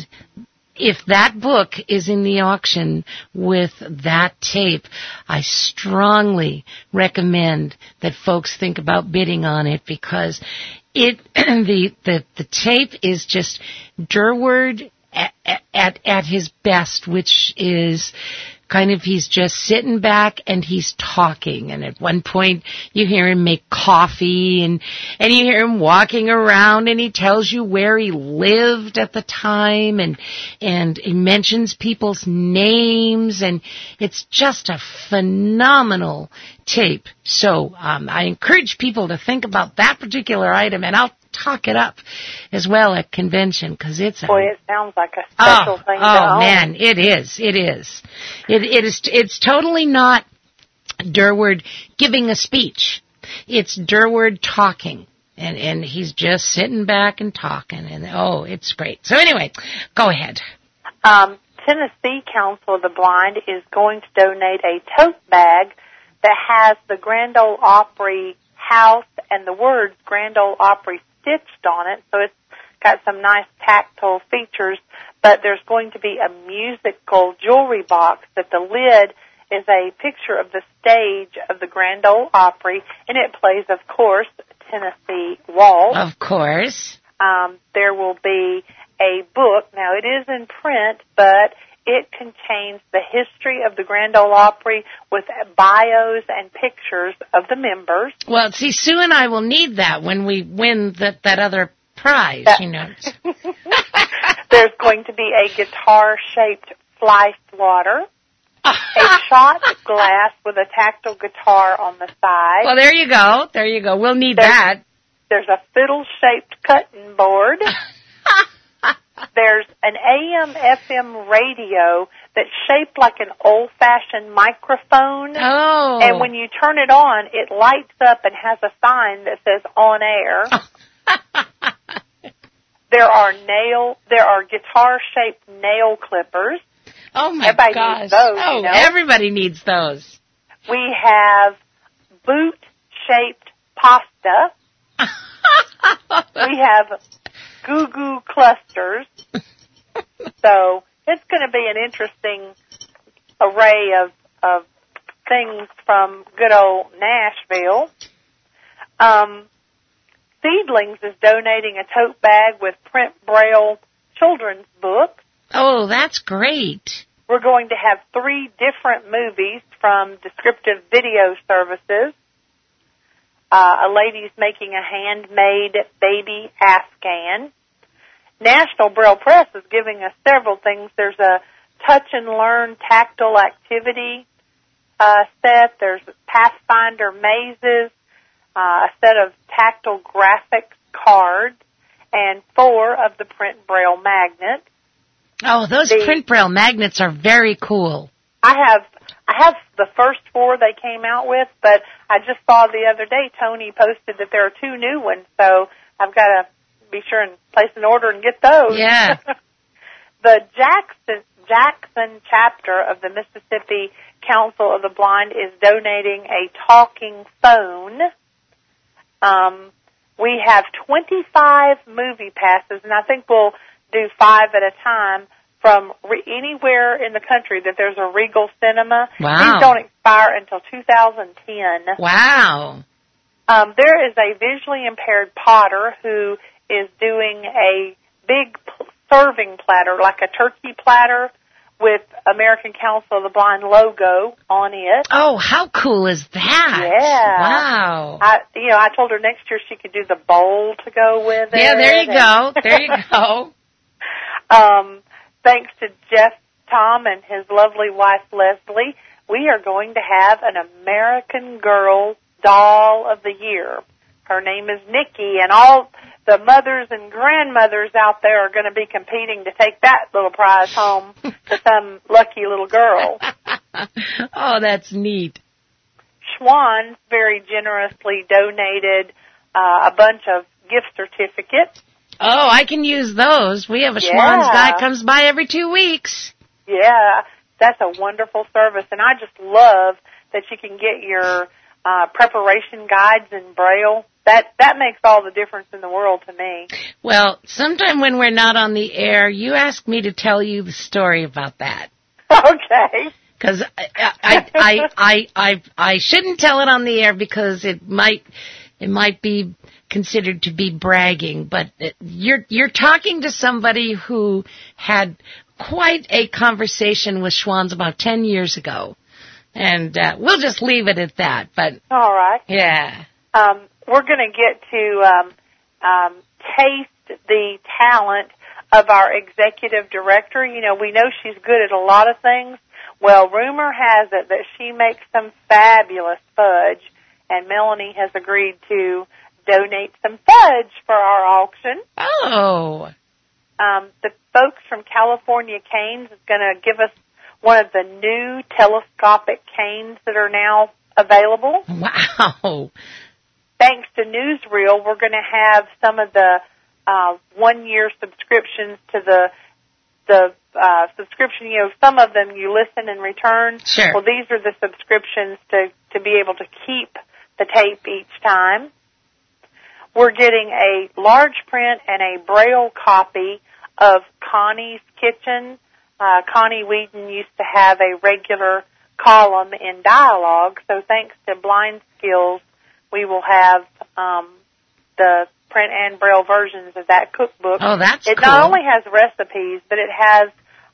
if that book is in the auction with that tape, I strongly recommend that folks think about bidding on it, because it the the, the tape is just Durwood at, at at his best, which is kind of he's just sitting back and he's talking, and at one point you hear him make coffee, and and you hear him walking around, and he tells you where he lived at the time, and and he mentions people's names, and it's just a phenomenal tape. So um, I encourage people to think about that particular item, and I'll talk it up as well at convention, because it's a, boy, it sounds like a special oh, thing. Oh to own. man, it is. It is. It it is. It's totally not Durwood giving a speech. It's Durwood talking, and and he's just sitting back and talking, and oh, it's great. So anyway, go ahead. Um, Tennessee Council of the Blind is going to donate a tote bag that has the Grand Ole Opry house and the words Grand Ole Opry stitched on it, so it's got some nice tactile features, but there's going to be a musical jewelry box that the lid is a picture of the stage of the Grand Ole Opry, and it plays, of course, Tennessee Waltz. Of course. Um, there will be a book. Now, it is in print, but It contains the history of the Grand Ole Opry with bios and pictures of the members. Well, see, Sue and I will need that when we win that that other prize, That- you know. There's going to be a guitar-shaped fly swatter, a shot glass with a tactile guitar on the side. Well, there you go. There you go. We'll need There's- that. There's a fiddle-shaped cutting board. There's an A M F M radio that's shaped like an old-fashioned microphone. Oh. And when you turn it on, it lights up and has a sign that says on air. There are nail, there are guitar-shaped nail clippers. Oh, my Everybody gosh. needs those, oh, you know? everybody needs those. We have boot-shaped pasta. We have Goo Goo clusters. So it's going to be an interesting array of, of things from good old Nashville. Um, Seedlings is donating a tote bag with print braille children's books. Oh, that's great. We're going to have three different movies from Descriptive Video Services. Uh, a lady's making a handmade baby Afghan. National Braille Press is giving us several things. There's a touch and learn tactile activity uh, set. There's Pathfinder mazes, uh, a set of tactile graphics cards, and four of the print Braille magnets. Oh, those The- print braille magnets are very cool. I have I have the first four they came out with, but I just saw the other day Tony posted that there are two new ones, so I've got to be sure and place an order and get those. Yeah. The Jackson Jackson chapter of the Mississippi Council of the Blind is donating a talking phone. Um, we have twenty-five movie passes, and I think we'll do five at a time from re- anywhere in the country that there's a Regal Cinema. Wow. These don't expire until two thousand ten. Wow. Um, there is a visually impaired potter who is doing a big p- serving platter, like a turkey platter, with American Council of the Blind logo on it. Oh, how cool is that? Yeah. Wow. I, you know, I told her next year she could do the bowl to go with it. Yeah, there you go. There you go. Um, thanks to Jeff Tom and his lovely wife Leslie, we are going to have an American Girl Doll of the Year. Her name is Nikki, and all the mothers and grandmothers out there are going to be competing to take that little prize home to some lucky little girl. Oh, that's neat. Schwann's very generously donated uh, a bunch of gift certificates. Oh, I can use those. We have a Yeah. Schwann's guy comes by every two weeks. Yeah, that's a wonderful service, and I just love that you can get your uh, preparation guides in Braille. That that makes all the difference in the world to me. Well, sometime when we're not on the air, you ask me to tell you the story about that. Okay. Because I, I, I, I, I, I shouldn't tell it on the air because it might, it might be considered to be bragging. But it, you're you're talking to somebody who had quite a conversation with Schwann's about ten years ago, and uh, we'll just leave it at that. But All right. yeah, Um, we're going to get to um, um, taste the talent of our executive director. You know, we know she's good at a lot of things. Well, rumor has it that she makes some fabulous fudge, and Melanie has agreed to donate some fudge for our auction. oh, Um, the folks from California Canes is going to give us one of the new telescopic canes that are now available. wow, Thanks to Newsreel, we're going to have some of the uh, one-year subscriptions to the the uh, subscription. You know, some of them you listen and return. Sure. Well, these are the subscriptions to to be able to keep the tape each time. We're getting a large print and a Braille copy of Connie's Kitchen. Uh, Connie Wheaton used to have a regular column in Dialogue, so thanks to Blind Skills, we will have um, the print and Braille versions of that cookbook. oh, that's It cool. not only has recipes, but it has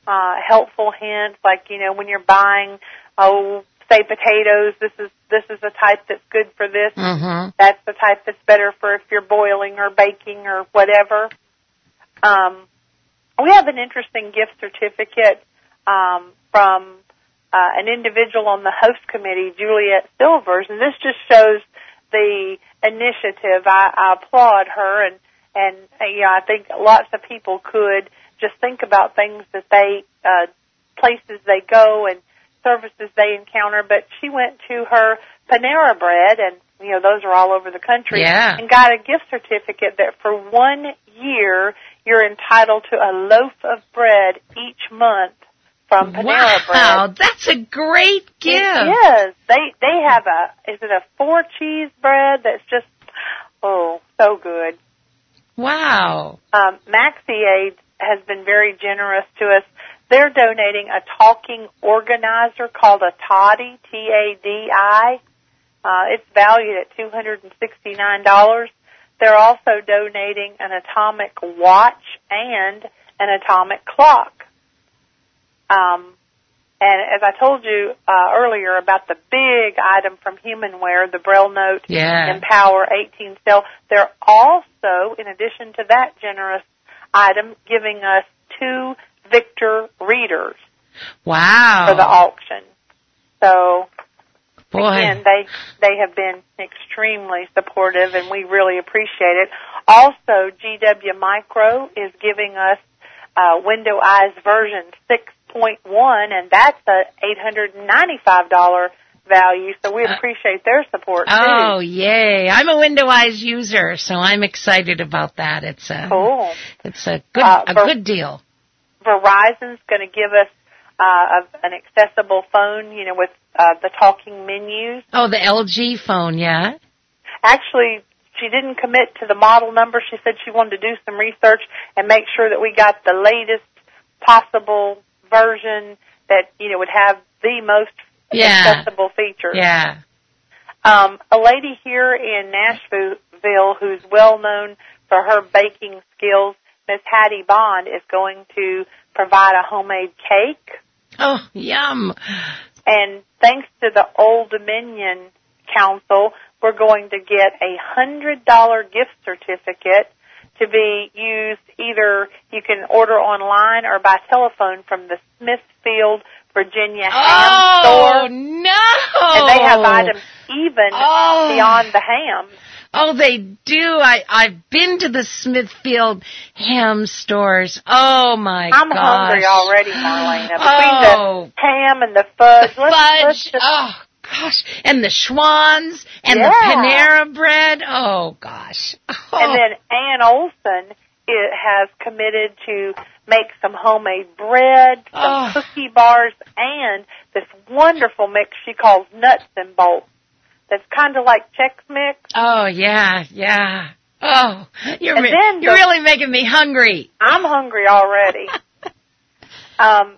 uh, helpful hints, like, you know, when you're buying, oh, say potatoes, this is this is the type that's good for this. Mm-hmm. That's the type that's better for if you're boiling or baking or whatever. Um, we have an interesting gift certificate um, from uh, an individual on the host committee, Juliet Silvers, and this just shows the initiative. I, I applaud her, and and uh, you know, I think lots of people could just think about things that they, uh, places they go and services they encounter. But she went to her Panera Bread, and you know, those are all over the country, yeah. and got a gift certificate that for one year you're entitled to a loaf of bread each month from Panera wow, Bread. Wow, that's a great gift. It is. They they have a, is it a four cheese bread that's just, oh, so good. Wow. Um, MaxiAid has been very generous to us. They're donating a talking organizer called a Toddy, T A D I. Uh, it's valued at two hundred sixty-nine dollars. They're also donating an atomic watch and an atomic clock. Um, and as I told you uh, earlier about the big item from HumanWare, the Braille Note yeah. Empower eighteen cell, they're also, in addition to that generous item, giving us two Victor readers. Wow. For the auction. So, Boy. again, they they have been extremely supportive, and we really appreciate it. Also, G W Micro is giving us uh, Window Eyes version six point one, and that's a eight hundred ninety-five dollars value, so we appreciate their support, too. Oh, yay. I'm a Window Eyes user, so I'm excited about that. It's a, cool. It's a good, uh, a Ver- good deal. Verizon's going to give us uh, a, an accessible phone, you know, with uh, the talking menus. Oh, the L G phone, yeah? Actually, she didn't commit to the model number. She said she wanted to do some research and make sure that we got the latest possible version that, you know, would have the most yeah. accessible features. Yeah. Um, a lady here in Nashville who's well known for her baking skills, Miss Hattie Bond, is going to provide a homemade cake. Oh, yum. And thanks to the Old Dominion Council, we're going to get a one hundred dollars gift certificate to be used either you can order online or by telephone from the Smithfield, Virginia ham oh, store. Oh, no! And they have items even oh. beyond the ham. Oh, they do. I, I've been to the Smithfield ham stores. Oh, my I'm gosh. hungry already, Marlena. Between oh. the ham and the fudge. The let's, fudge. Let's just... Oh, gosh. And the Schwans and yeah. the Panera bread. Oh, gosh. Oh. And then Ann Olson it has committed to make some homemade bread, some oh. cookie bars, and this wonderful mix she calls nuts and bolts. That's kind of like Chex Mix. Oh, yeah, yeah. Oh, you're and re- then you're the, really making me hungry. I'm hungry already. um,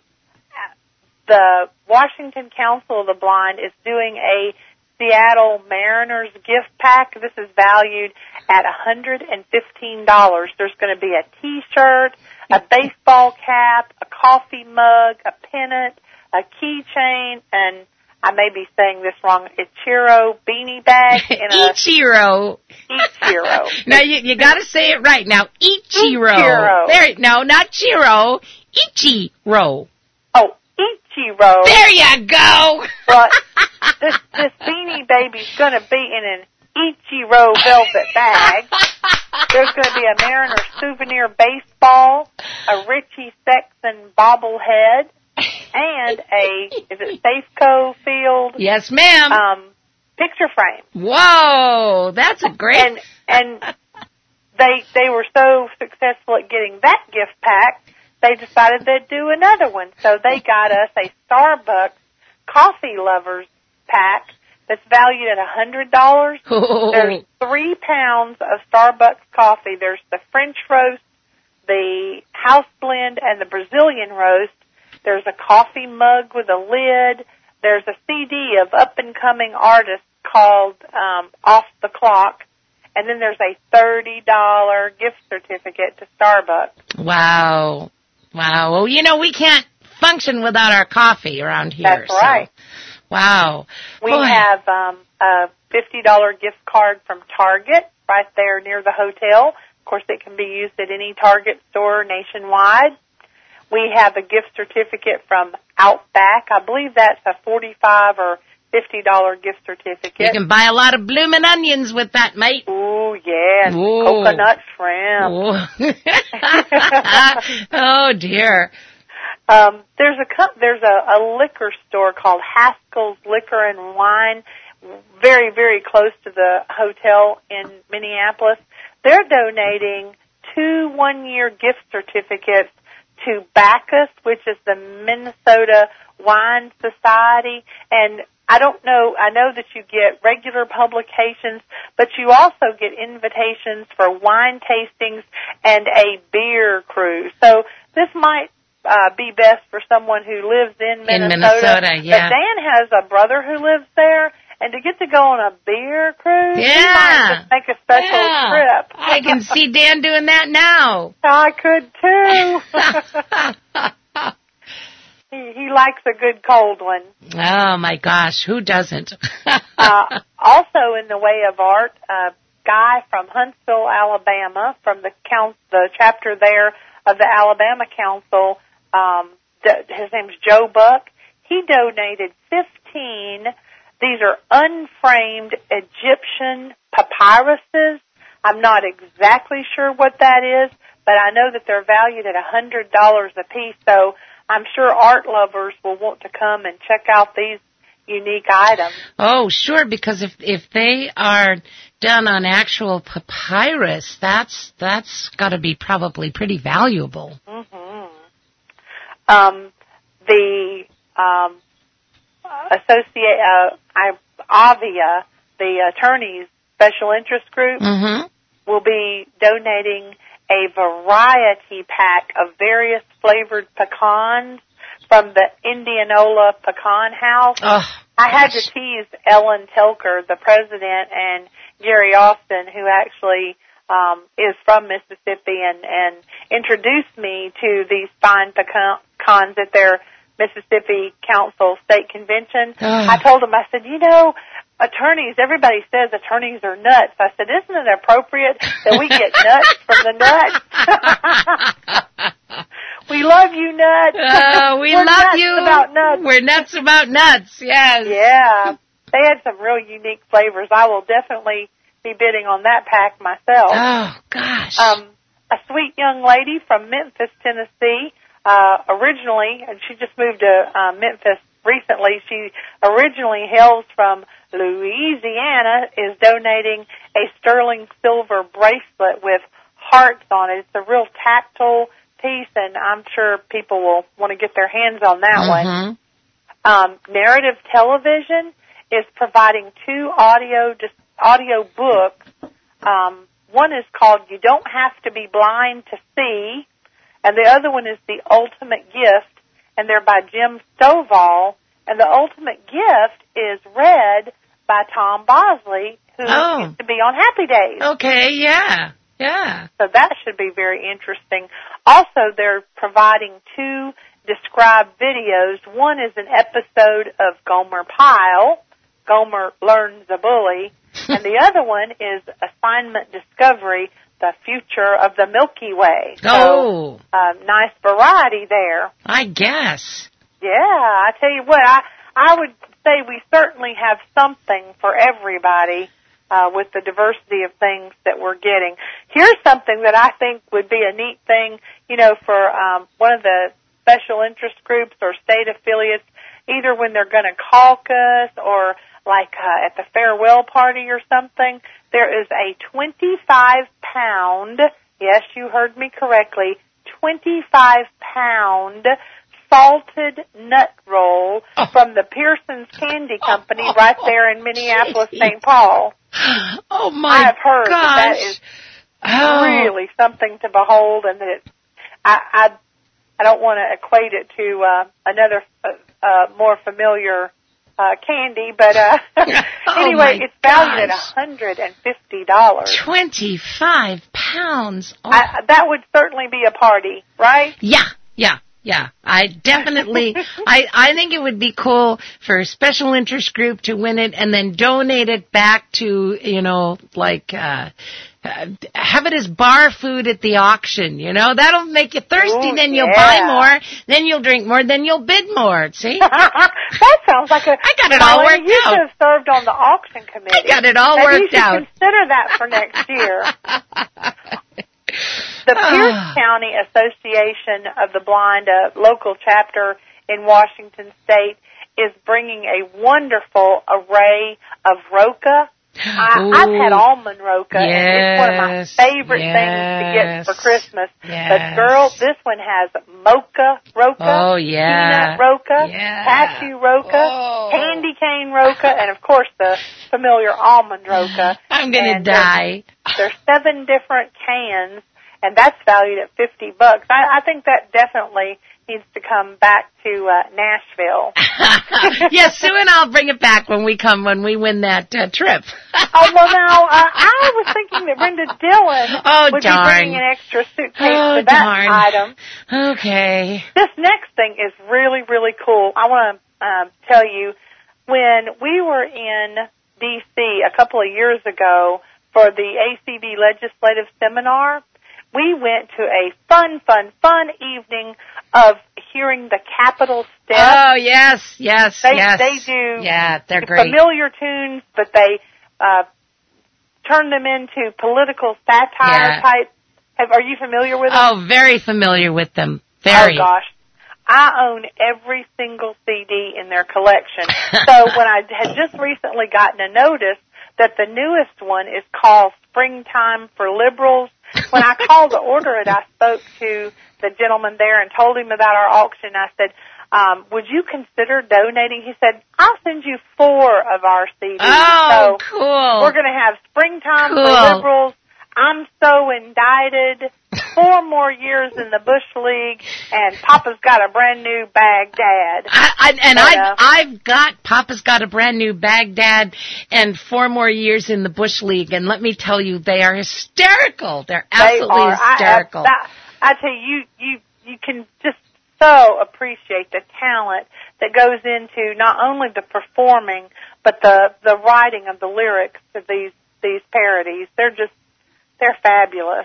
the Washington Council of the Blind is doing a Seattle Mariners gift pack. This is valued at one hundred fifteen dollars. There's going to be a T-shirt, a baseball cap, a coffee mug, a pennant, a keychain, and I may be saying this wrong, Ichiro beanie bag. In a Ichiro. Ichiro. Now, you, you got to say it right. Now, Ichiro. Ichiro. There, no, not Chiro. Ichiro. Oh, Ichiro. There you go. But this, this beanie baby's going to be in an Ichiro velvet bag. There's going to be a Mariner souvenir baseball, a Richie Sexton bobblehead, and a, is it Safeco Field? Yes, ma'am. Um, picture frame. Whoa, that's a great. And, and they, they were so successful at getting that gift pack, they decided they'd do another one. So they got us a Starbucks coffee lovers pack that's valued at one hundred dollars. Oh. There's three pounds of Starbucks coffee. There's the French roast, the house blend, and the Brazilian roast. There's a coffee mug with a lid. There's a C D of up-and-coming artists called um, Off the Clock. And then there's a thirty dollars gift certificate to Starbucks. Wow. Wow. Well, you know, we can't function without our coffee around here. That's right. So, wow. We Boy. have um, a fifty dollars gift card from Target right there near the hotel. Of course, it can be used at any Target store nationwide. We have a gift certificate from Outback. I believe that's a forty-five dollars or fifty dollars gift certificate. You can buy a lot of bloomin' onions with that, mate. Ooh, yes. Ooh. Coconut shrimp. Oh, dear. Um, there's a co- there's a, a liquor store called Haskell's Liquor and Wine, very, very close to the hotel in Minneapolis. They're donating two one-year gift certificates to Bacchus, which is the Minnesota Wine Society. And I don't know, I know that you get regular publications, but you also get invitations for wine tastings and a beer cruise. So this might uh, be best for someone who lives in Minnesota. In Minnesota, yeah. But Dan has a brother who lives there, and to get to go on a beer cruise, Yeah. he might just make a special Yeah. trip. I can see Dan doing that now. I could too. he, he likes a good cold one. Oh, my gosh. Who doesn't? uh, also in the way of art, a guy from Huntsville, Alabama, from the count, the chapter there of the Alabama Council, um, his name's Joe Buck. He donated fifteen. These are unframed Egyptian papyruses. I'm not exactly sure what that is, but I know that they're valued at one hundred dollars a piece, so I'm sure art lovers will want to come and check out these unique items. Oh, sure, because if if they are done on actual papyrus, that's that's got to be probably pretty valuable. Mm-hmm. Um, the um, associate uh, I, Avia, the attorneys special interest group, Mm-hmm. will be donating a variety pack of various flavored pecans from the Indianola Pecan House. Oh, I had gosh. to tease Ellen Telker, the president, and Gary Austin, who actually um, is from Mississippi, and, and introduced me to these fine pecans at their Mississippi Council State Convention. Oh. I told them, I said, you know, attorneys, everybody says attorneys are nuts. I said, isn't it appropriate that we get nuts from the nuts? We love you, nuts. Uh, we We're love nuts you. about nuts. We're nuts about nuts, yes. Yeah. They had some real unique flavors. I will definitely be bidding on that pack myself. Oh, gosh. Um, a sweet young lady from Memphis, Tennessee, uh, originally, and she just moved to uh, Memphis recently. She originally hails from Louisiana, is donating a sterling silver bracelet with hearts on it. It's a real tactile piece, and I'm sure people will want to get their hands on that mm-hmm. one. Um, Narrative Television is providing two audio dis- audio books. Um, one is called You Don't Have to Be Blind to See, and the other one is The Ultimate Gift, and they're by Jim Stovall. And The Ultimate Gift is read by Tom Bosley, who Oh. used to be on Happy Days. Okay, yeah, yeah. So that should be very interesting. Also, they're providing two described videos. One is an episode of Gomer Pyle, Gomer Learns a Bully, and the other one is Assignment Discovery, the future of the Milky Way. So, Oh, uh, nice variety there. I guess. Yeah, I tell you what, I I would say we certainly have something for everybody uh, with the diversity of things that we're getting. Here's something that I think would be a neat thing, you know, for um, one of the special interest groups or state affiliates, either when they're going to caucus or like uh, at the farewell party or something. There is a twenty-five pound, yes, you heard me correctly, twenty-five pound salted nut roll Oh. from the Pearson's Candy Company right there in Minneapolis, Saint Paul. Oh, my I have heard gosh. that that is Oh. really something to behold, and that it, I, I, I don't want to equate it to uh, another uh, uh, more familiar uh, candy, but uh, Oh, anyway, my it's valued at gosh. one hundred fifty dollars. twenty-five pounds. Oh. I, that would certainly be a party, right? yeah, yeah. Yeah, I definitely, I, I think it would be cool for a special interest group to win it and then donate it back to, you know, like, uh, uh have it as bar food at the auction, you know? That'll make you thirsty, Ooh, then yeah. you'll buy more, then you'll drink more, then you'll bid more, see? That sounds like a... I got it all Marlene, worked you out. You should have served on the auction committee. I got it all Maybe worked you should out. Consider that for next year. The Pierce County Association of the Blind, a local chapter in Washington State, is bringing a wonderful array of roca. I, I've had almond roca, yes, and it's one of my favorite yes, things to get for Christmas. Yes. But, girl, this one has mocha roca, oh, yeah. peanut roca, yeah. cashew roca, oh. candy cane roca, and, of course, the familiar almond roca. I'm going to and die. There's, there's seven different cans, and that's valued at fifty bucks. I, I think that definitely needs to come back to uh, Nashville. Yes, Sue and I'll bring it back when we come, when we win that uh, trip. Oh, well, now, uh, I was thinking that Brenda Dillon oh, would darn. be bringing an extra suitcase oh, for that darn. item. Okay. This next thing is really, really cool. I want to um, tell you, when we were in D C a couple of years ago for the A C B Legislative Seminar, we went to a fun, fun, fun evening of hearing the Capitol Steps. Oh, yes, yes, they, yes. They do yeah, they're great. familiar tunes, but they uh, turn them into political satire yeah. type. Have, are you familiar with them? Oh, very familiar with them. Very. Oh, gosh. I own every single C D in their collection. So when I had just recently gotten a notice that the newest one is called Springtime for Liberals, when I called to order it, I spoke to the gentleman there and told him about our auction. I said, um, would you consider donating? He said, I'll send you four of our C Ds. Oh, so cool. We're going to have Springtime cool. for Liberals, I'm So Indicted, four more years in the Bush League, and Papa's Got a Brand New Baghdad. I, I, and but, I've, uh, I've got Papa's Got a Brand New Baghdad and four more years in the Bush League, and let me tell you, they are hysterical. They're absolutely they are. hysterical. I, I, I tell you, you, you can just so appreciate the talent that goes into not only the performing, but the, the writing of the lyrics to these, these parodies. They're just, they're fabulous.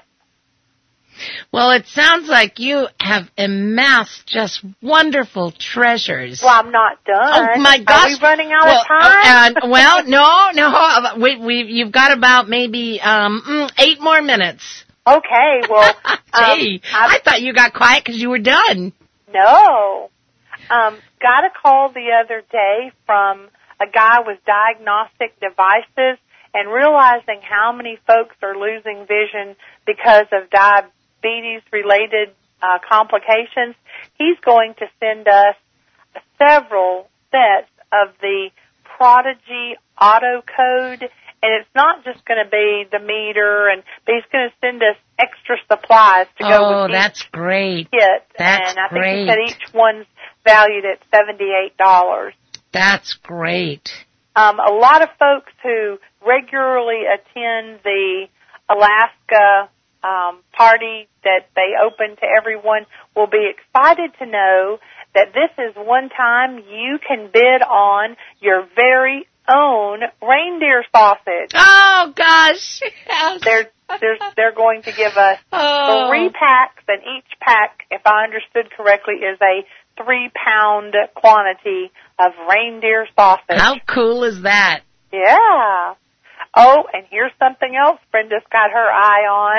Well, it sounds like you have amassed just wonderful treasures. Well, I'm not done. Oh my gosh! Are we running out well, of time? Uh, well, no, no. We, we, you've got about maybe um, mm, eight more minutes. Okay. Well, gee, um, I thought you got quiet because you were done. No. Um, got a call the other day from a guy with diagnostic devices, and realizing how many folks are losing vision because of diabetes-related uh, complications, he's going to send us several sets of the Prodigy Auto Code, and it's not just going to be the meter, and but he's going to send us extra supplies to go oh, with each that's great. kit. That's and I great. think he said each one's valued at seventy-eight dollars. That's great. Um, a lot of folks who regularly attend the Alaska um, party that they open to everyone will be excited to know that this is one time you can bid on your very own reindeer sausage. Oh, gosh. Yes. They're, they're, they're going to give us oh. three packs, and each pack, if I understood correctly, is a three-pound quantity of reindeer sausage. How cool is that? Yeah. Oh, and here's something else Brenda's got her eye on.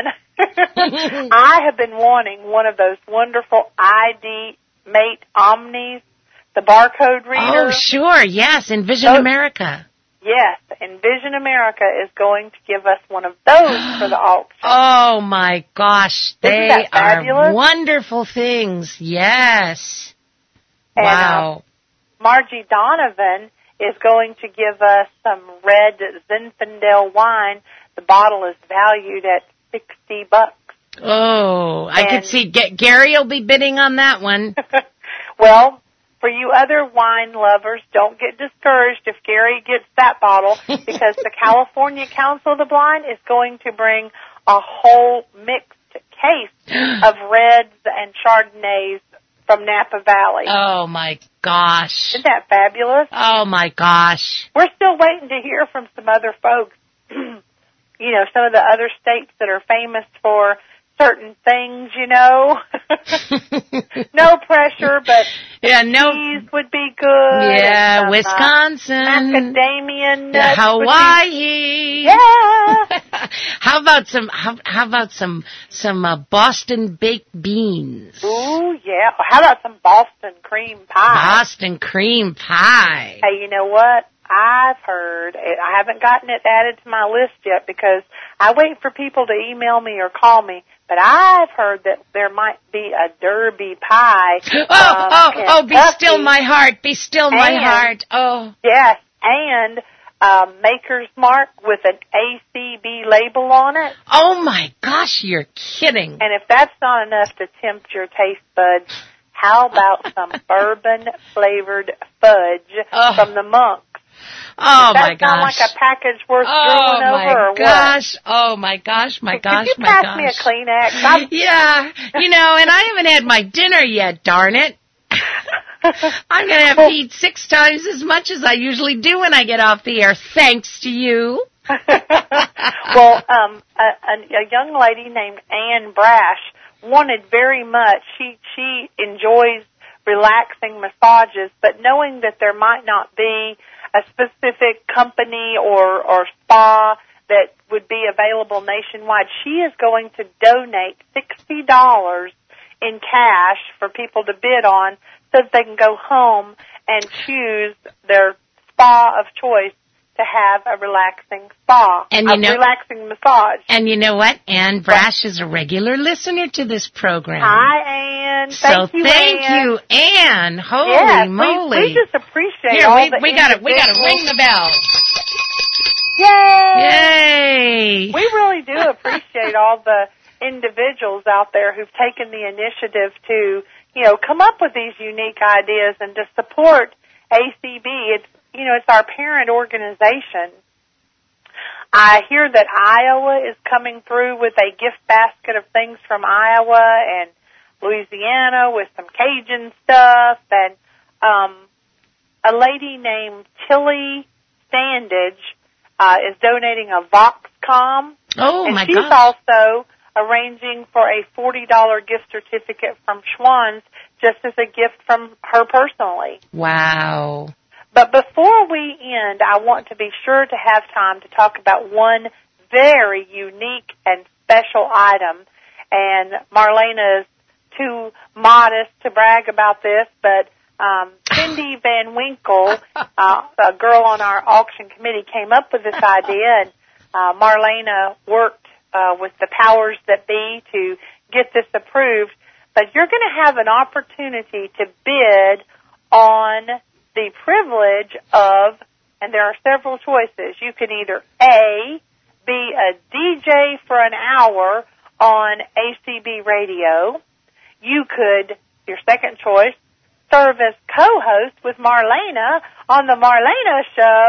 I have been wanting one of those wonderful I D Mate Omnis, the barcode reader. Oh, sure, yes, Envision those, America. Yes, Envision America is going to give us one of those for the auction. Oh, my gosh, they Isn't that fabulous? Are wonderful things, yes. And, wow. Uh, Margie Donovan is going to give us some red Zinfandel wine. The bottle is valued at sixty bucks. Oh, I and, could see G- Gary will be bidding on that one. Well, for you other wine lovers, don't get discouraged if Gary gets that bottle, because the California Council of the Blind is going to bring a whole mixed case of reds and Chardonnays from Napa Valley. Oh, my gosh. Isn't that fabulous? Oh, my gosh. We're still waiting to hear from some other folks. You know, some of the other states that are famous for certain things, you know. No pressure, but yeah, no. cheese would be good. Yeah, some, Wisconsin. Uh, macadamia nuts. Hawaii. Yeah. How about some, how, how about some, some uh, Boston baked beans? Ooh, yeah. How about some Boston cream pie? Boston cream pie. Hey, you know what? I've heard, I haven't gotten it added to my list yet because I wait for people to email me or call me, but I've heard that there might be a Derby pie. Oh, um, oh, oh, be Kentucky. still my heart, be still my And, heart. Oh. Yes, and um, Maker's Mark with an A C B label on it. Oh my gosh, you're kidding. And if that's not enough to tempt your taste buds, how about some bourbon-flavored fudge oh. from the Monk? Oh, Does my that sound gosh. like a package worth oh, drooling over or my gosh. what? Oh, my gosh, my gosh, Could you my pass gosh. me a Kleenex? I'm- yeah, you know, and I haven't had my dinner yet, darn it. I'm going to have to eat six times as much as I usually do when I get off the air, thanks to you. Well, um, a, a, a young lady named Ann Brash wanted very much, she, she enjoys relaxing massages, but knowing that there might not be a specific company or, or spa that would be available nationwide, she is going to donate sixty dollars in cash for people to bid on so that they can go home and choose their spa of choice to have a relaxing spa, And you a know, relaxing massage. And you know what? Ann Brash is a regular listener to this program. Hi, Ann. So Thank you, thank Ann. you, Ann. Holy yes, moly! We, we just appreciate Here, all we, the we got to we got to individuals- ring the bell. Yay! Yay! We really do appreciate all the individuals out there who've taken the initiative to, you know, come up with these unique ideas and to support A C B. It's, you know, it's our parent organization. I hear that Iowa is coming through with a gift basket of things from Iowa and Louisiana with some Cajun stuff, and um, a lady named Tilly Standage uh, is donating a Voxcom. Oh, and my she's gosh. also arranging for a forty dollars gift certificate from Schwann's just as a gift from her personally. Wow. But before we end, I want to be sure to have time to talk about one very unique and special item. And Marlena is too modest to brag about this, but um, Cindy Van Winkle, uh, a girl on our auction committee, came up with this idea, and uh, Marlena worked uh, with the powers that be to get this approved. But you're going to have an opportunity to bid on the privilege of, and there are several choices. You can either A, be a D J for an hour on A C B radio. You could, your second choice, serve as co-host with Marlena on the Marlena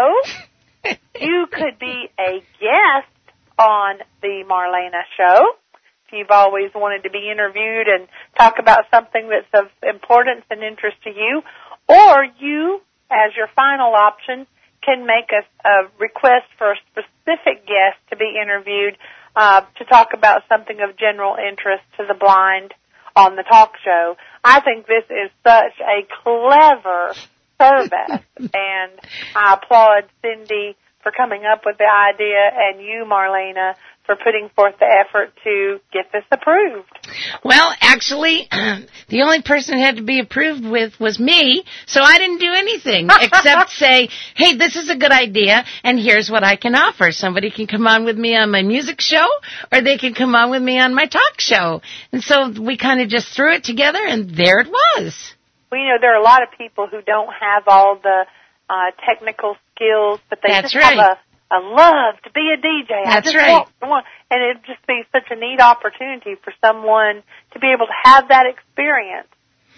Show. You could be a guest on the Marlena Show. If you've always wanted to be interviewed and talk about something that's of importance and interest to you. Or you, as your final option, can make a, a request for a specific guest to be interviewed uh, to talk about something of general interest to the blind on the talk show. I think this is such a clever service, and I applaud Cindy for coming up with the idea and you, Marlena, for putting forth the effort to get this approved. Well, actually, the only person it had to be approved with was me, so I didn't do anything except say, hey, this is a good idea, and here's what I can offer. Somebody can come on with me on my music show, or they can come on with me on my talk show. And so we kind of just threw it together, and there it was. Well, you know, there are a lot of people who don't have all the uh, technical skills, but they That's just right. have a I love to be a D J. That's I just right. Want, want, and it'd just be such a neat opportunity for someone to be able to have that experience.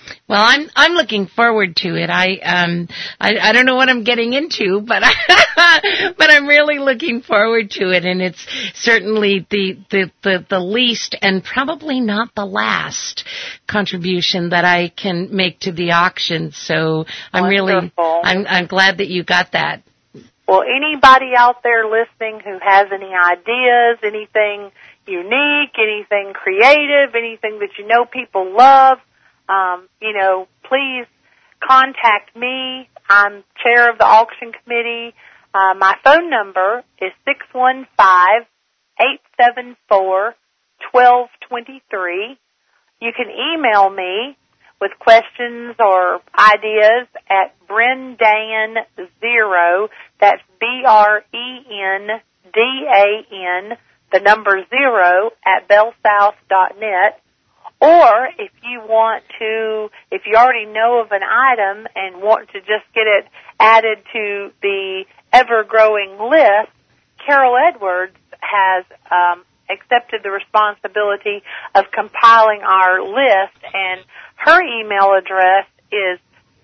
Well, I'm I'm looking forward to it. I um I, I don't know what I'm getting into, but I, but I'm really looking forward to it, and it's certainly the, the the the least and probably not the last contribution that I can make to the auction. So I'm Wonderful. really I'm I'm glad that you got that. Well, anybody out there listening who has any ideas, anything unique, anything creative, anything that you know people love, Um, you know, please contact me. I'm chair of the auction committee. Uh, my phone number is six one five, eight seven four, one two two three. You can email me with questions or ideas at brendan zero, that's B R E N D A N, the number zero, at bellsouth dot net. Or if you want to, if you already know of an item and want to just get it added to the ever-growing list, Carol Edwards has um, accepted the responsibility of compiling our list, and her email address is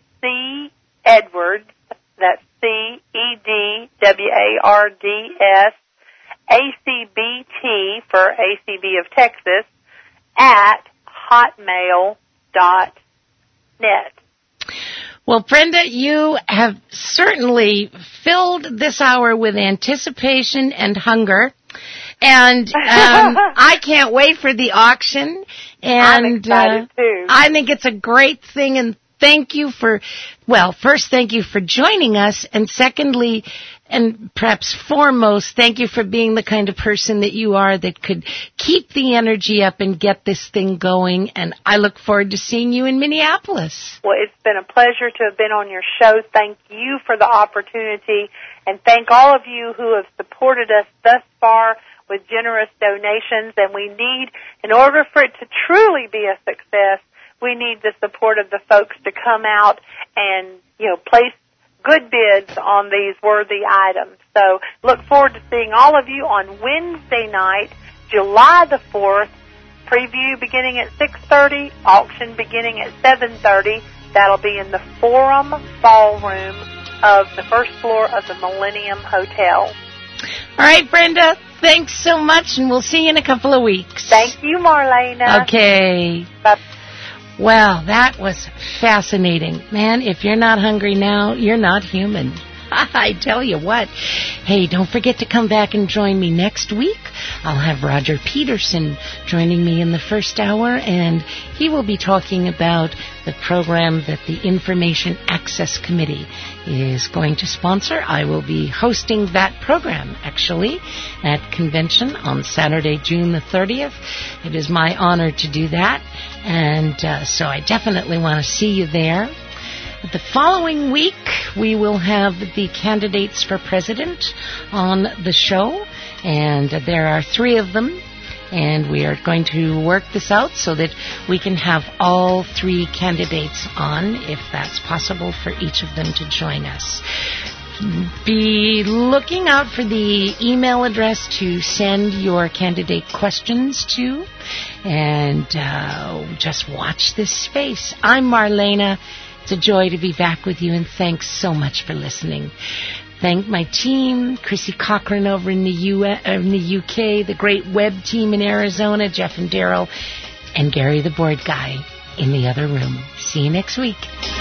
cedwards, that's C E D W A R D S, A C B T for A C B of Texas, at hotmail dot net. Well, Brenda, you have certainly filled this hour with anticipation and hunger. And um, I can't wait for the auction. And I'm excited uh, too. I think it's a great thing. And thank you for, well, first, thank you for joining us. And secondly, and perhaps foremost, thank you for being the kind of person that you are that could keep the energy up and get this thing going. And I look forward to seeing you in Minneapolis. Well, it's been a pleasure to have been on your show. Thank you for the opportunity. And thank all of you who have supported us thus far with generous donations. And we need, in order for it to truly be a success, we need the support of the folks to come out and, you know, place good bids on these worthy items. So look forward to seeing all of you on Wednesday night, July the fourth. Preview beginning at six thirty, auction beginning at seven thirty. That'll be in the Forum Ballroom of the first floor of the Millennium Hotel. All right, Brenda, thanks so much, and we'll see you in a couple of weeks. Thank you, Marlena. Okay. Bye. Well, that was fascinating. Man, if you're not hungry now, you're not human. I tell you what. Hey, don't forget to come back and join me next week. I'll have Roger Peterson joining me in the first hour, and he will be talking about the program that the Information Access Committee is going to sponsor. I will be hosting that program, actually, at convention on Saturday, June the thirtieth. It is my honor to do that, and uh, so I definitely want to see you there. The following week, we will have the candidates for president on the show, and there are three of them, and we are going to work this out so that we can have all three candidates on, if that's possible for each of them to join us. Be looking out for the email address to send your candidate questions to, and uh, just watch this space. I'm Marlena. It's a joy to be back with you, and thanks so much for listening. Thank my team, Chrissy Cochran over in the, U- uh, in the U K, the great web team in Arizona, Jeff and Daryl, and Gary the board guy in the other room. See you next week.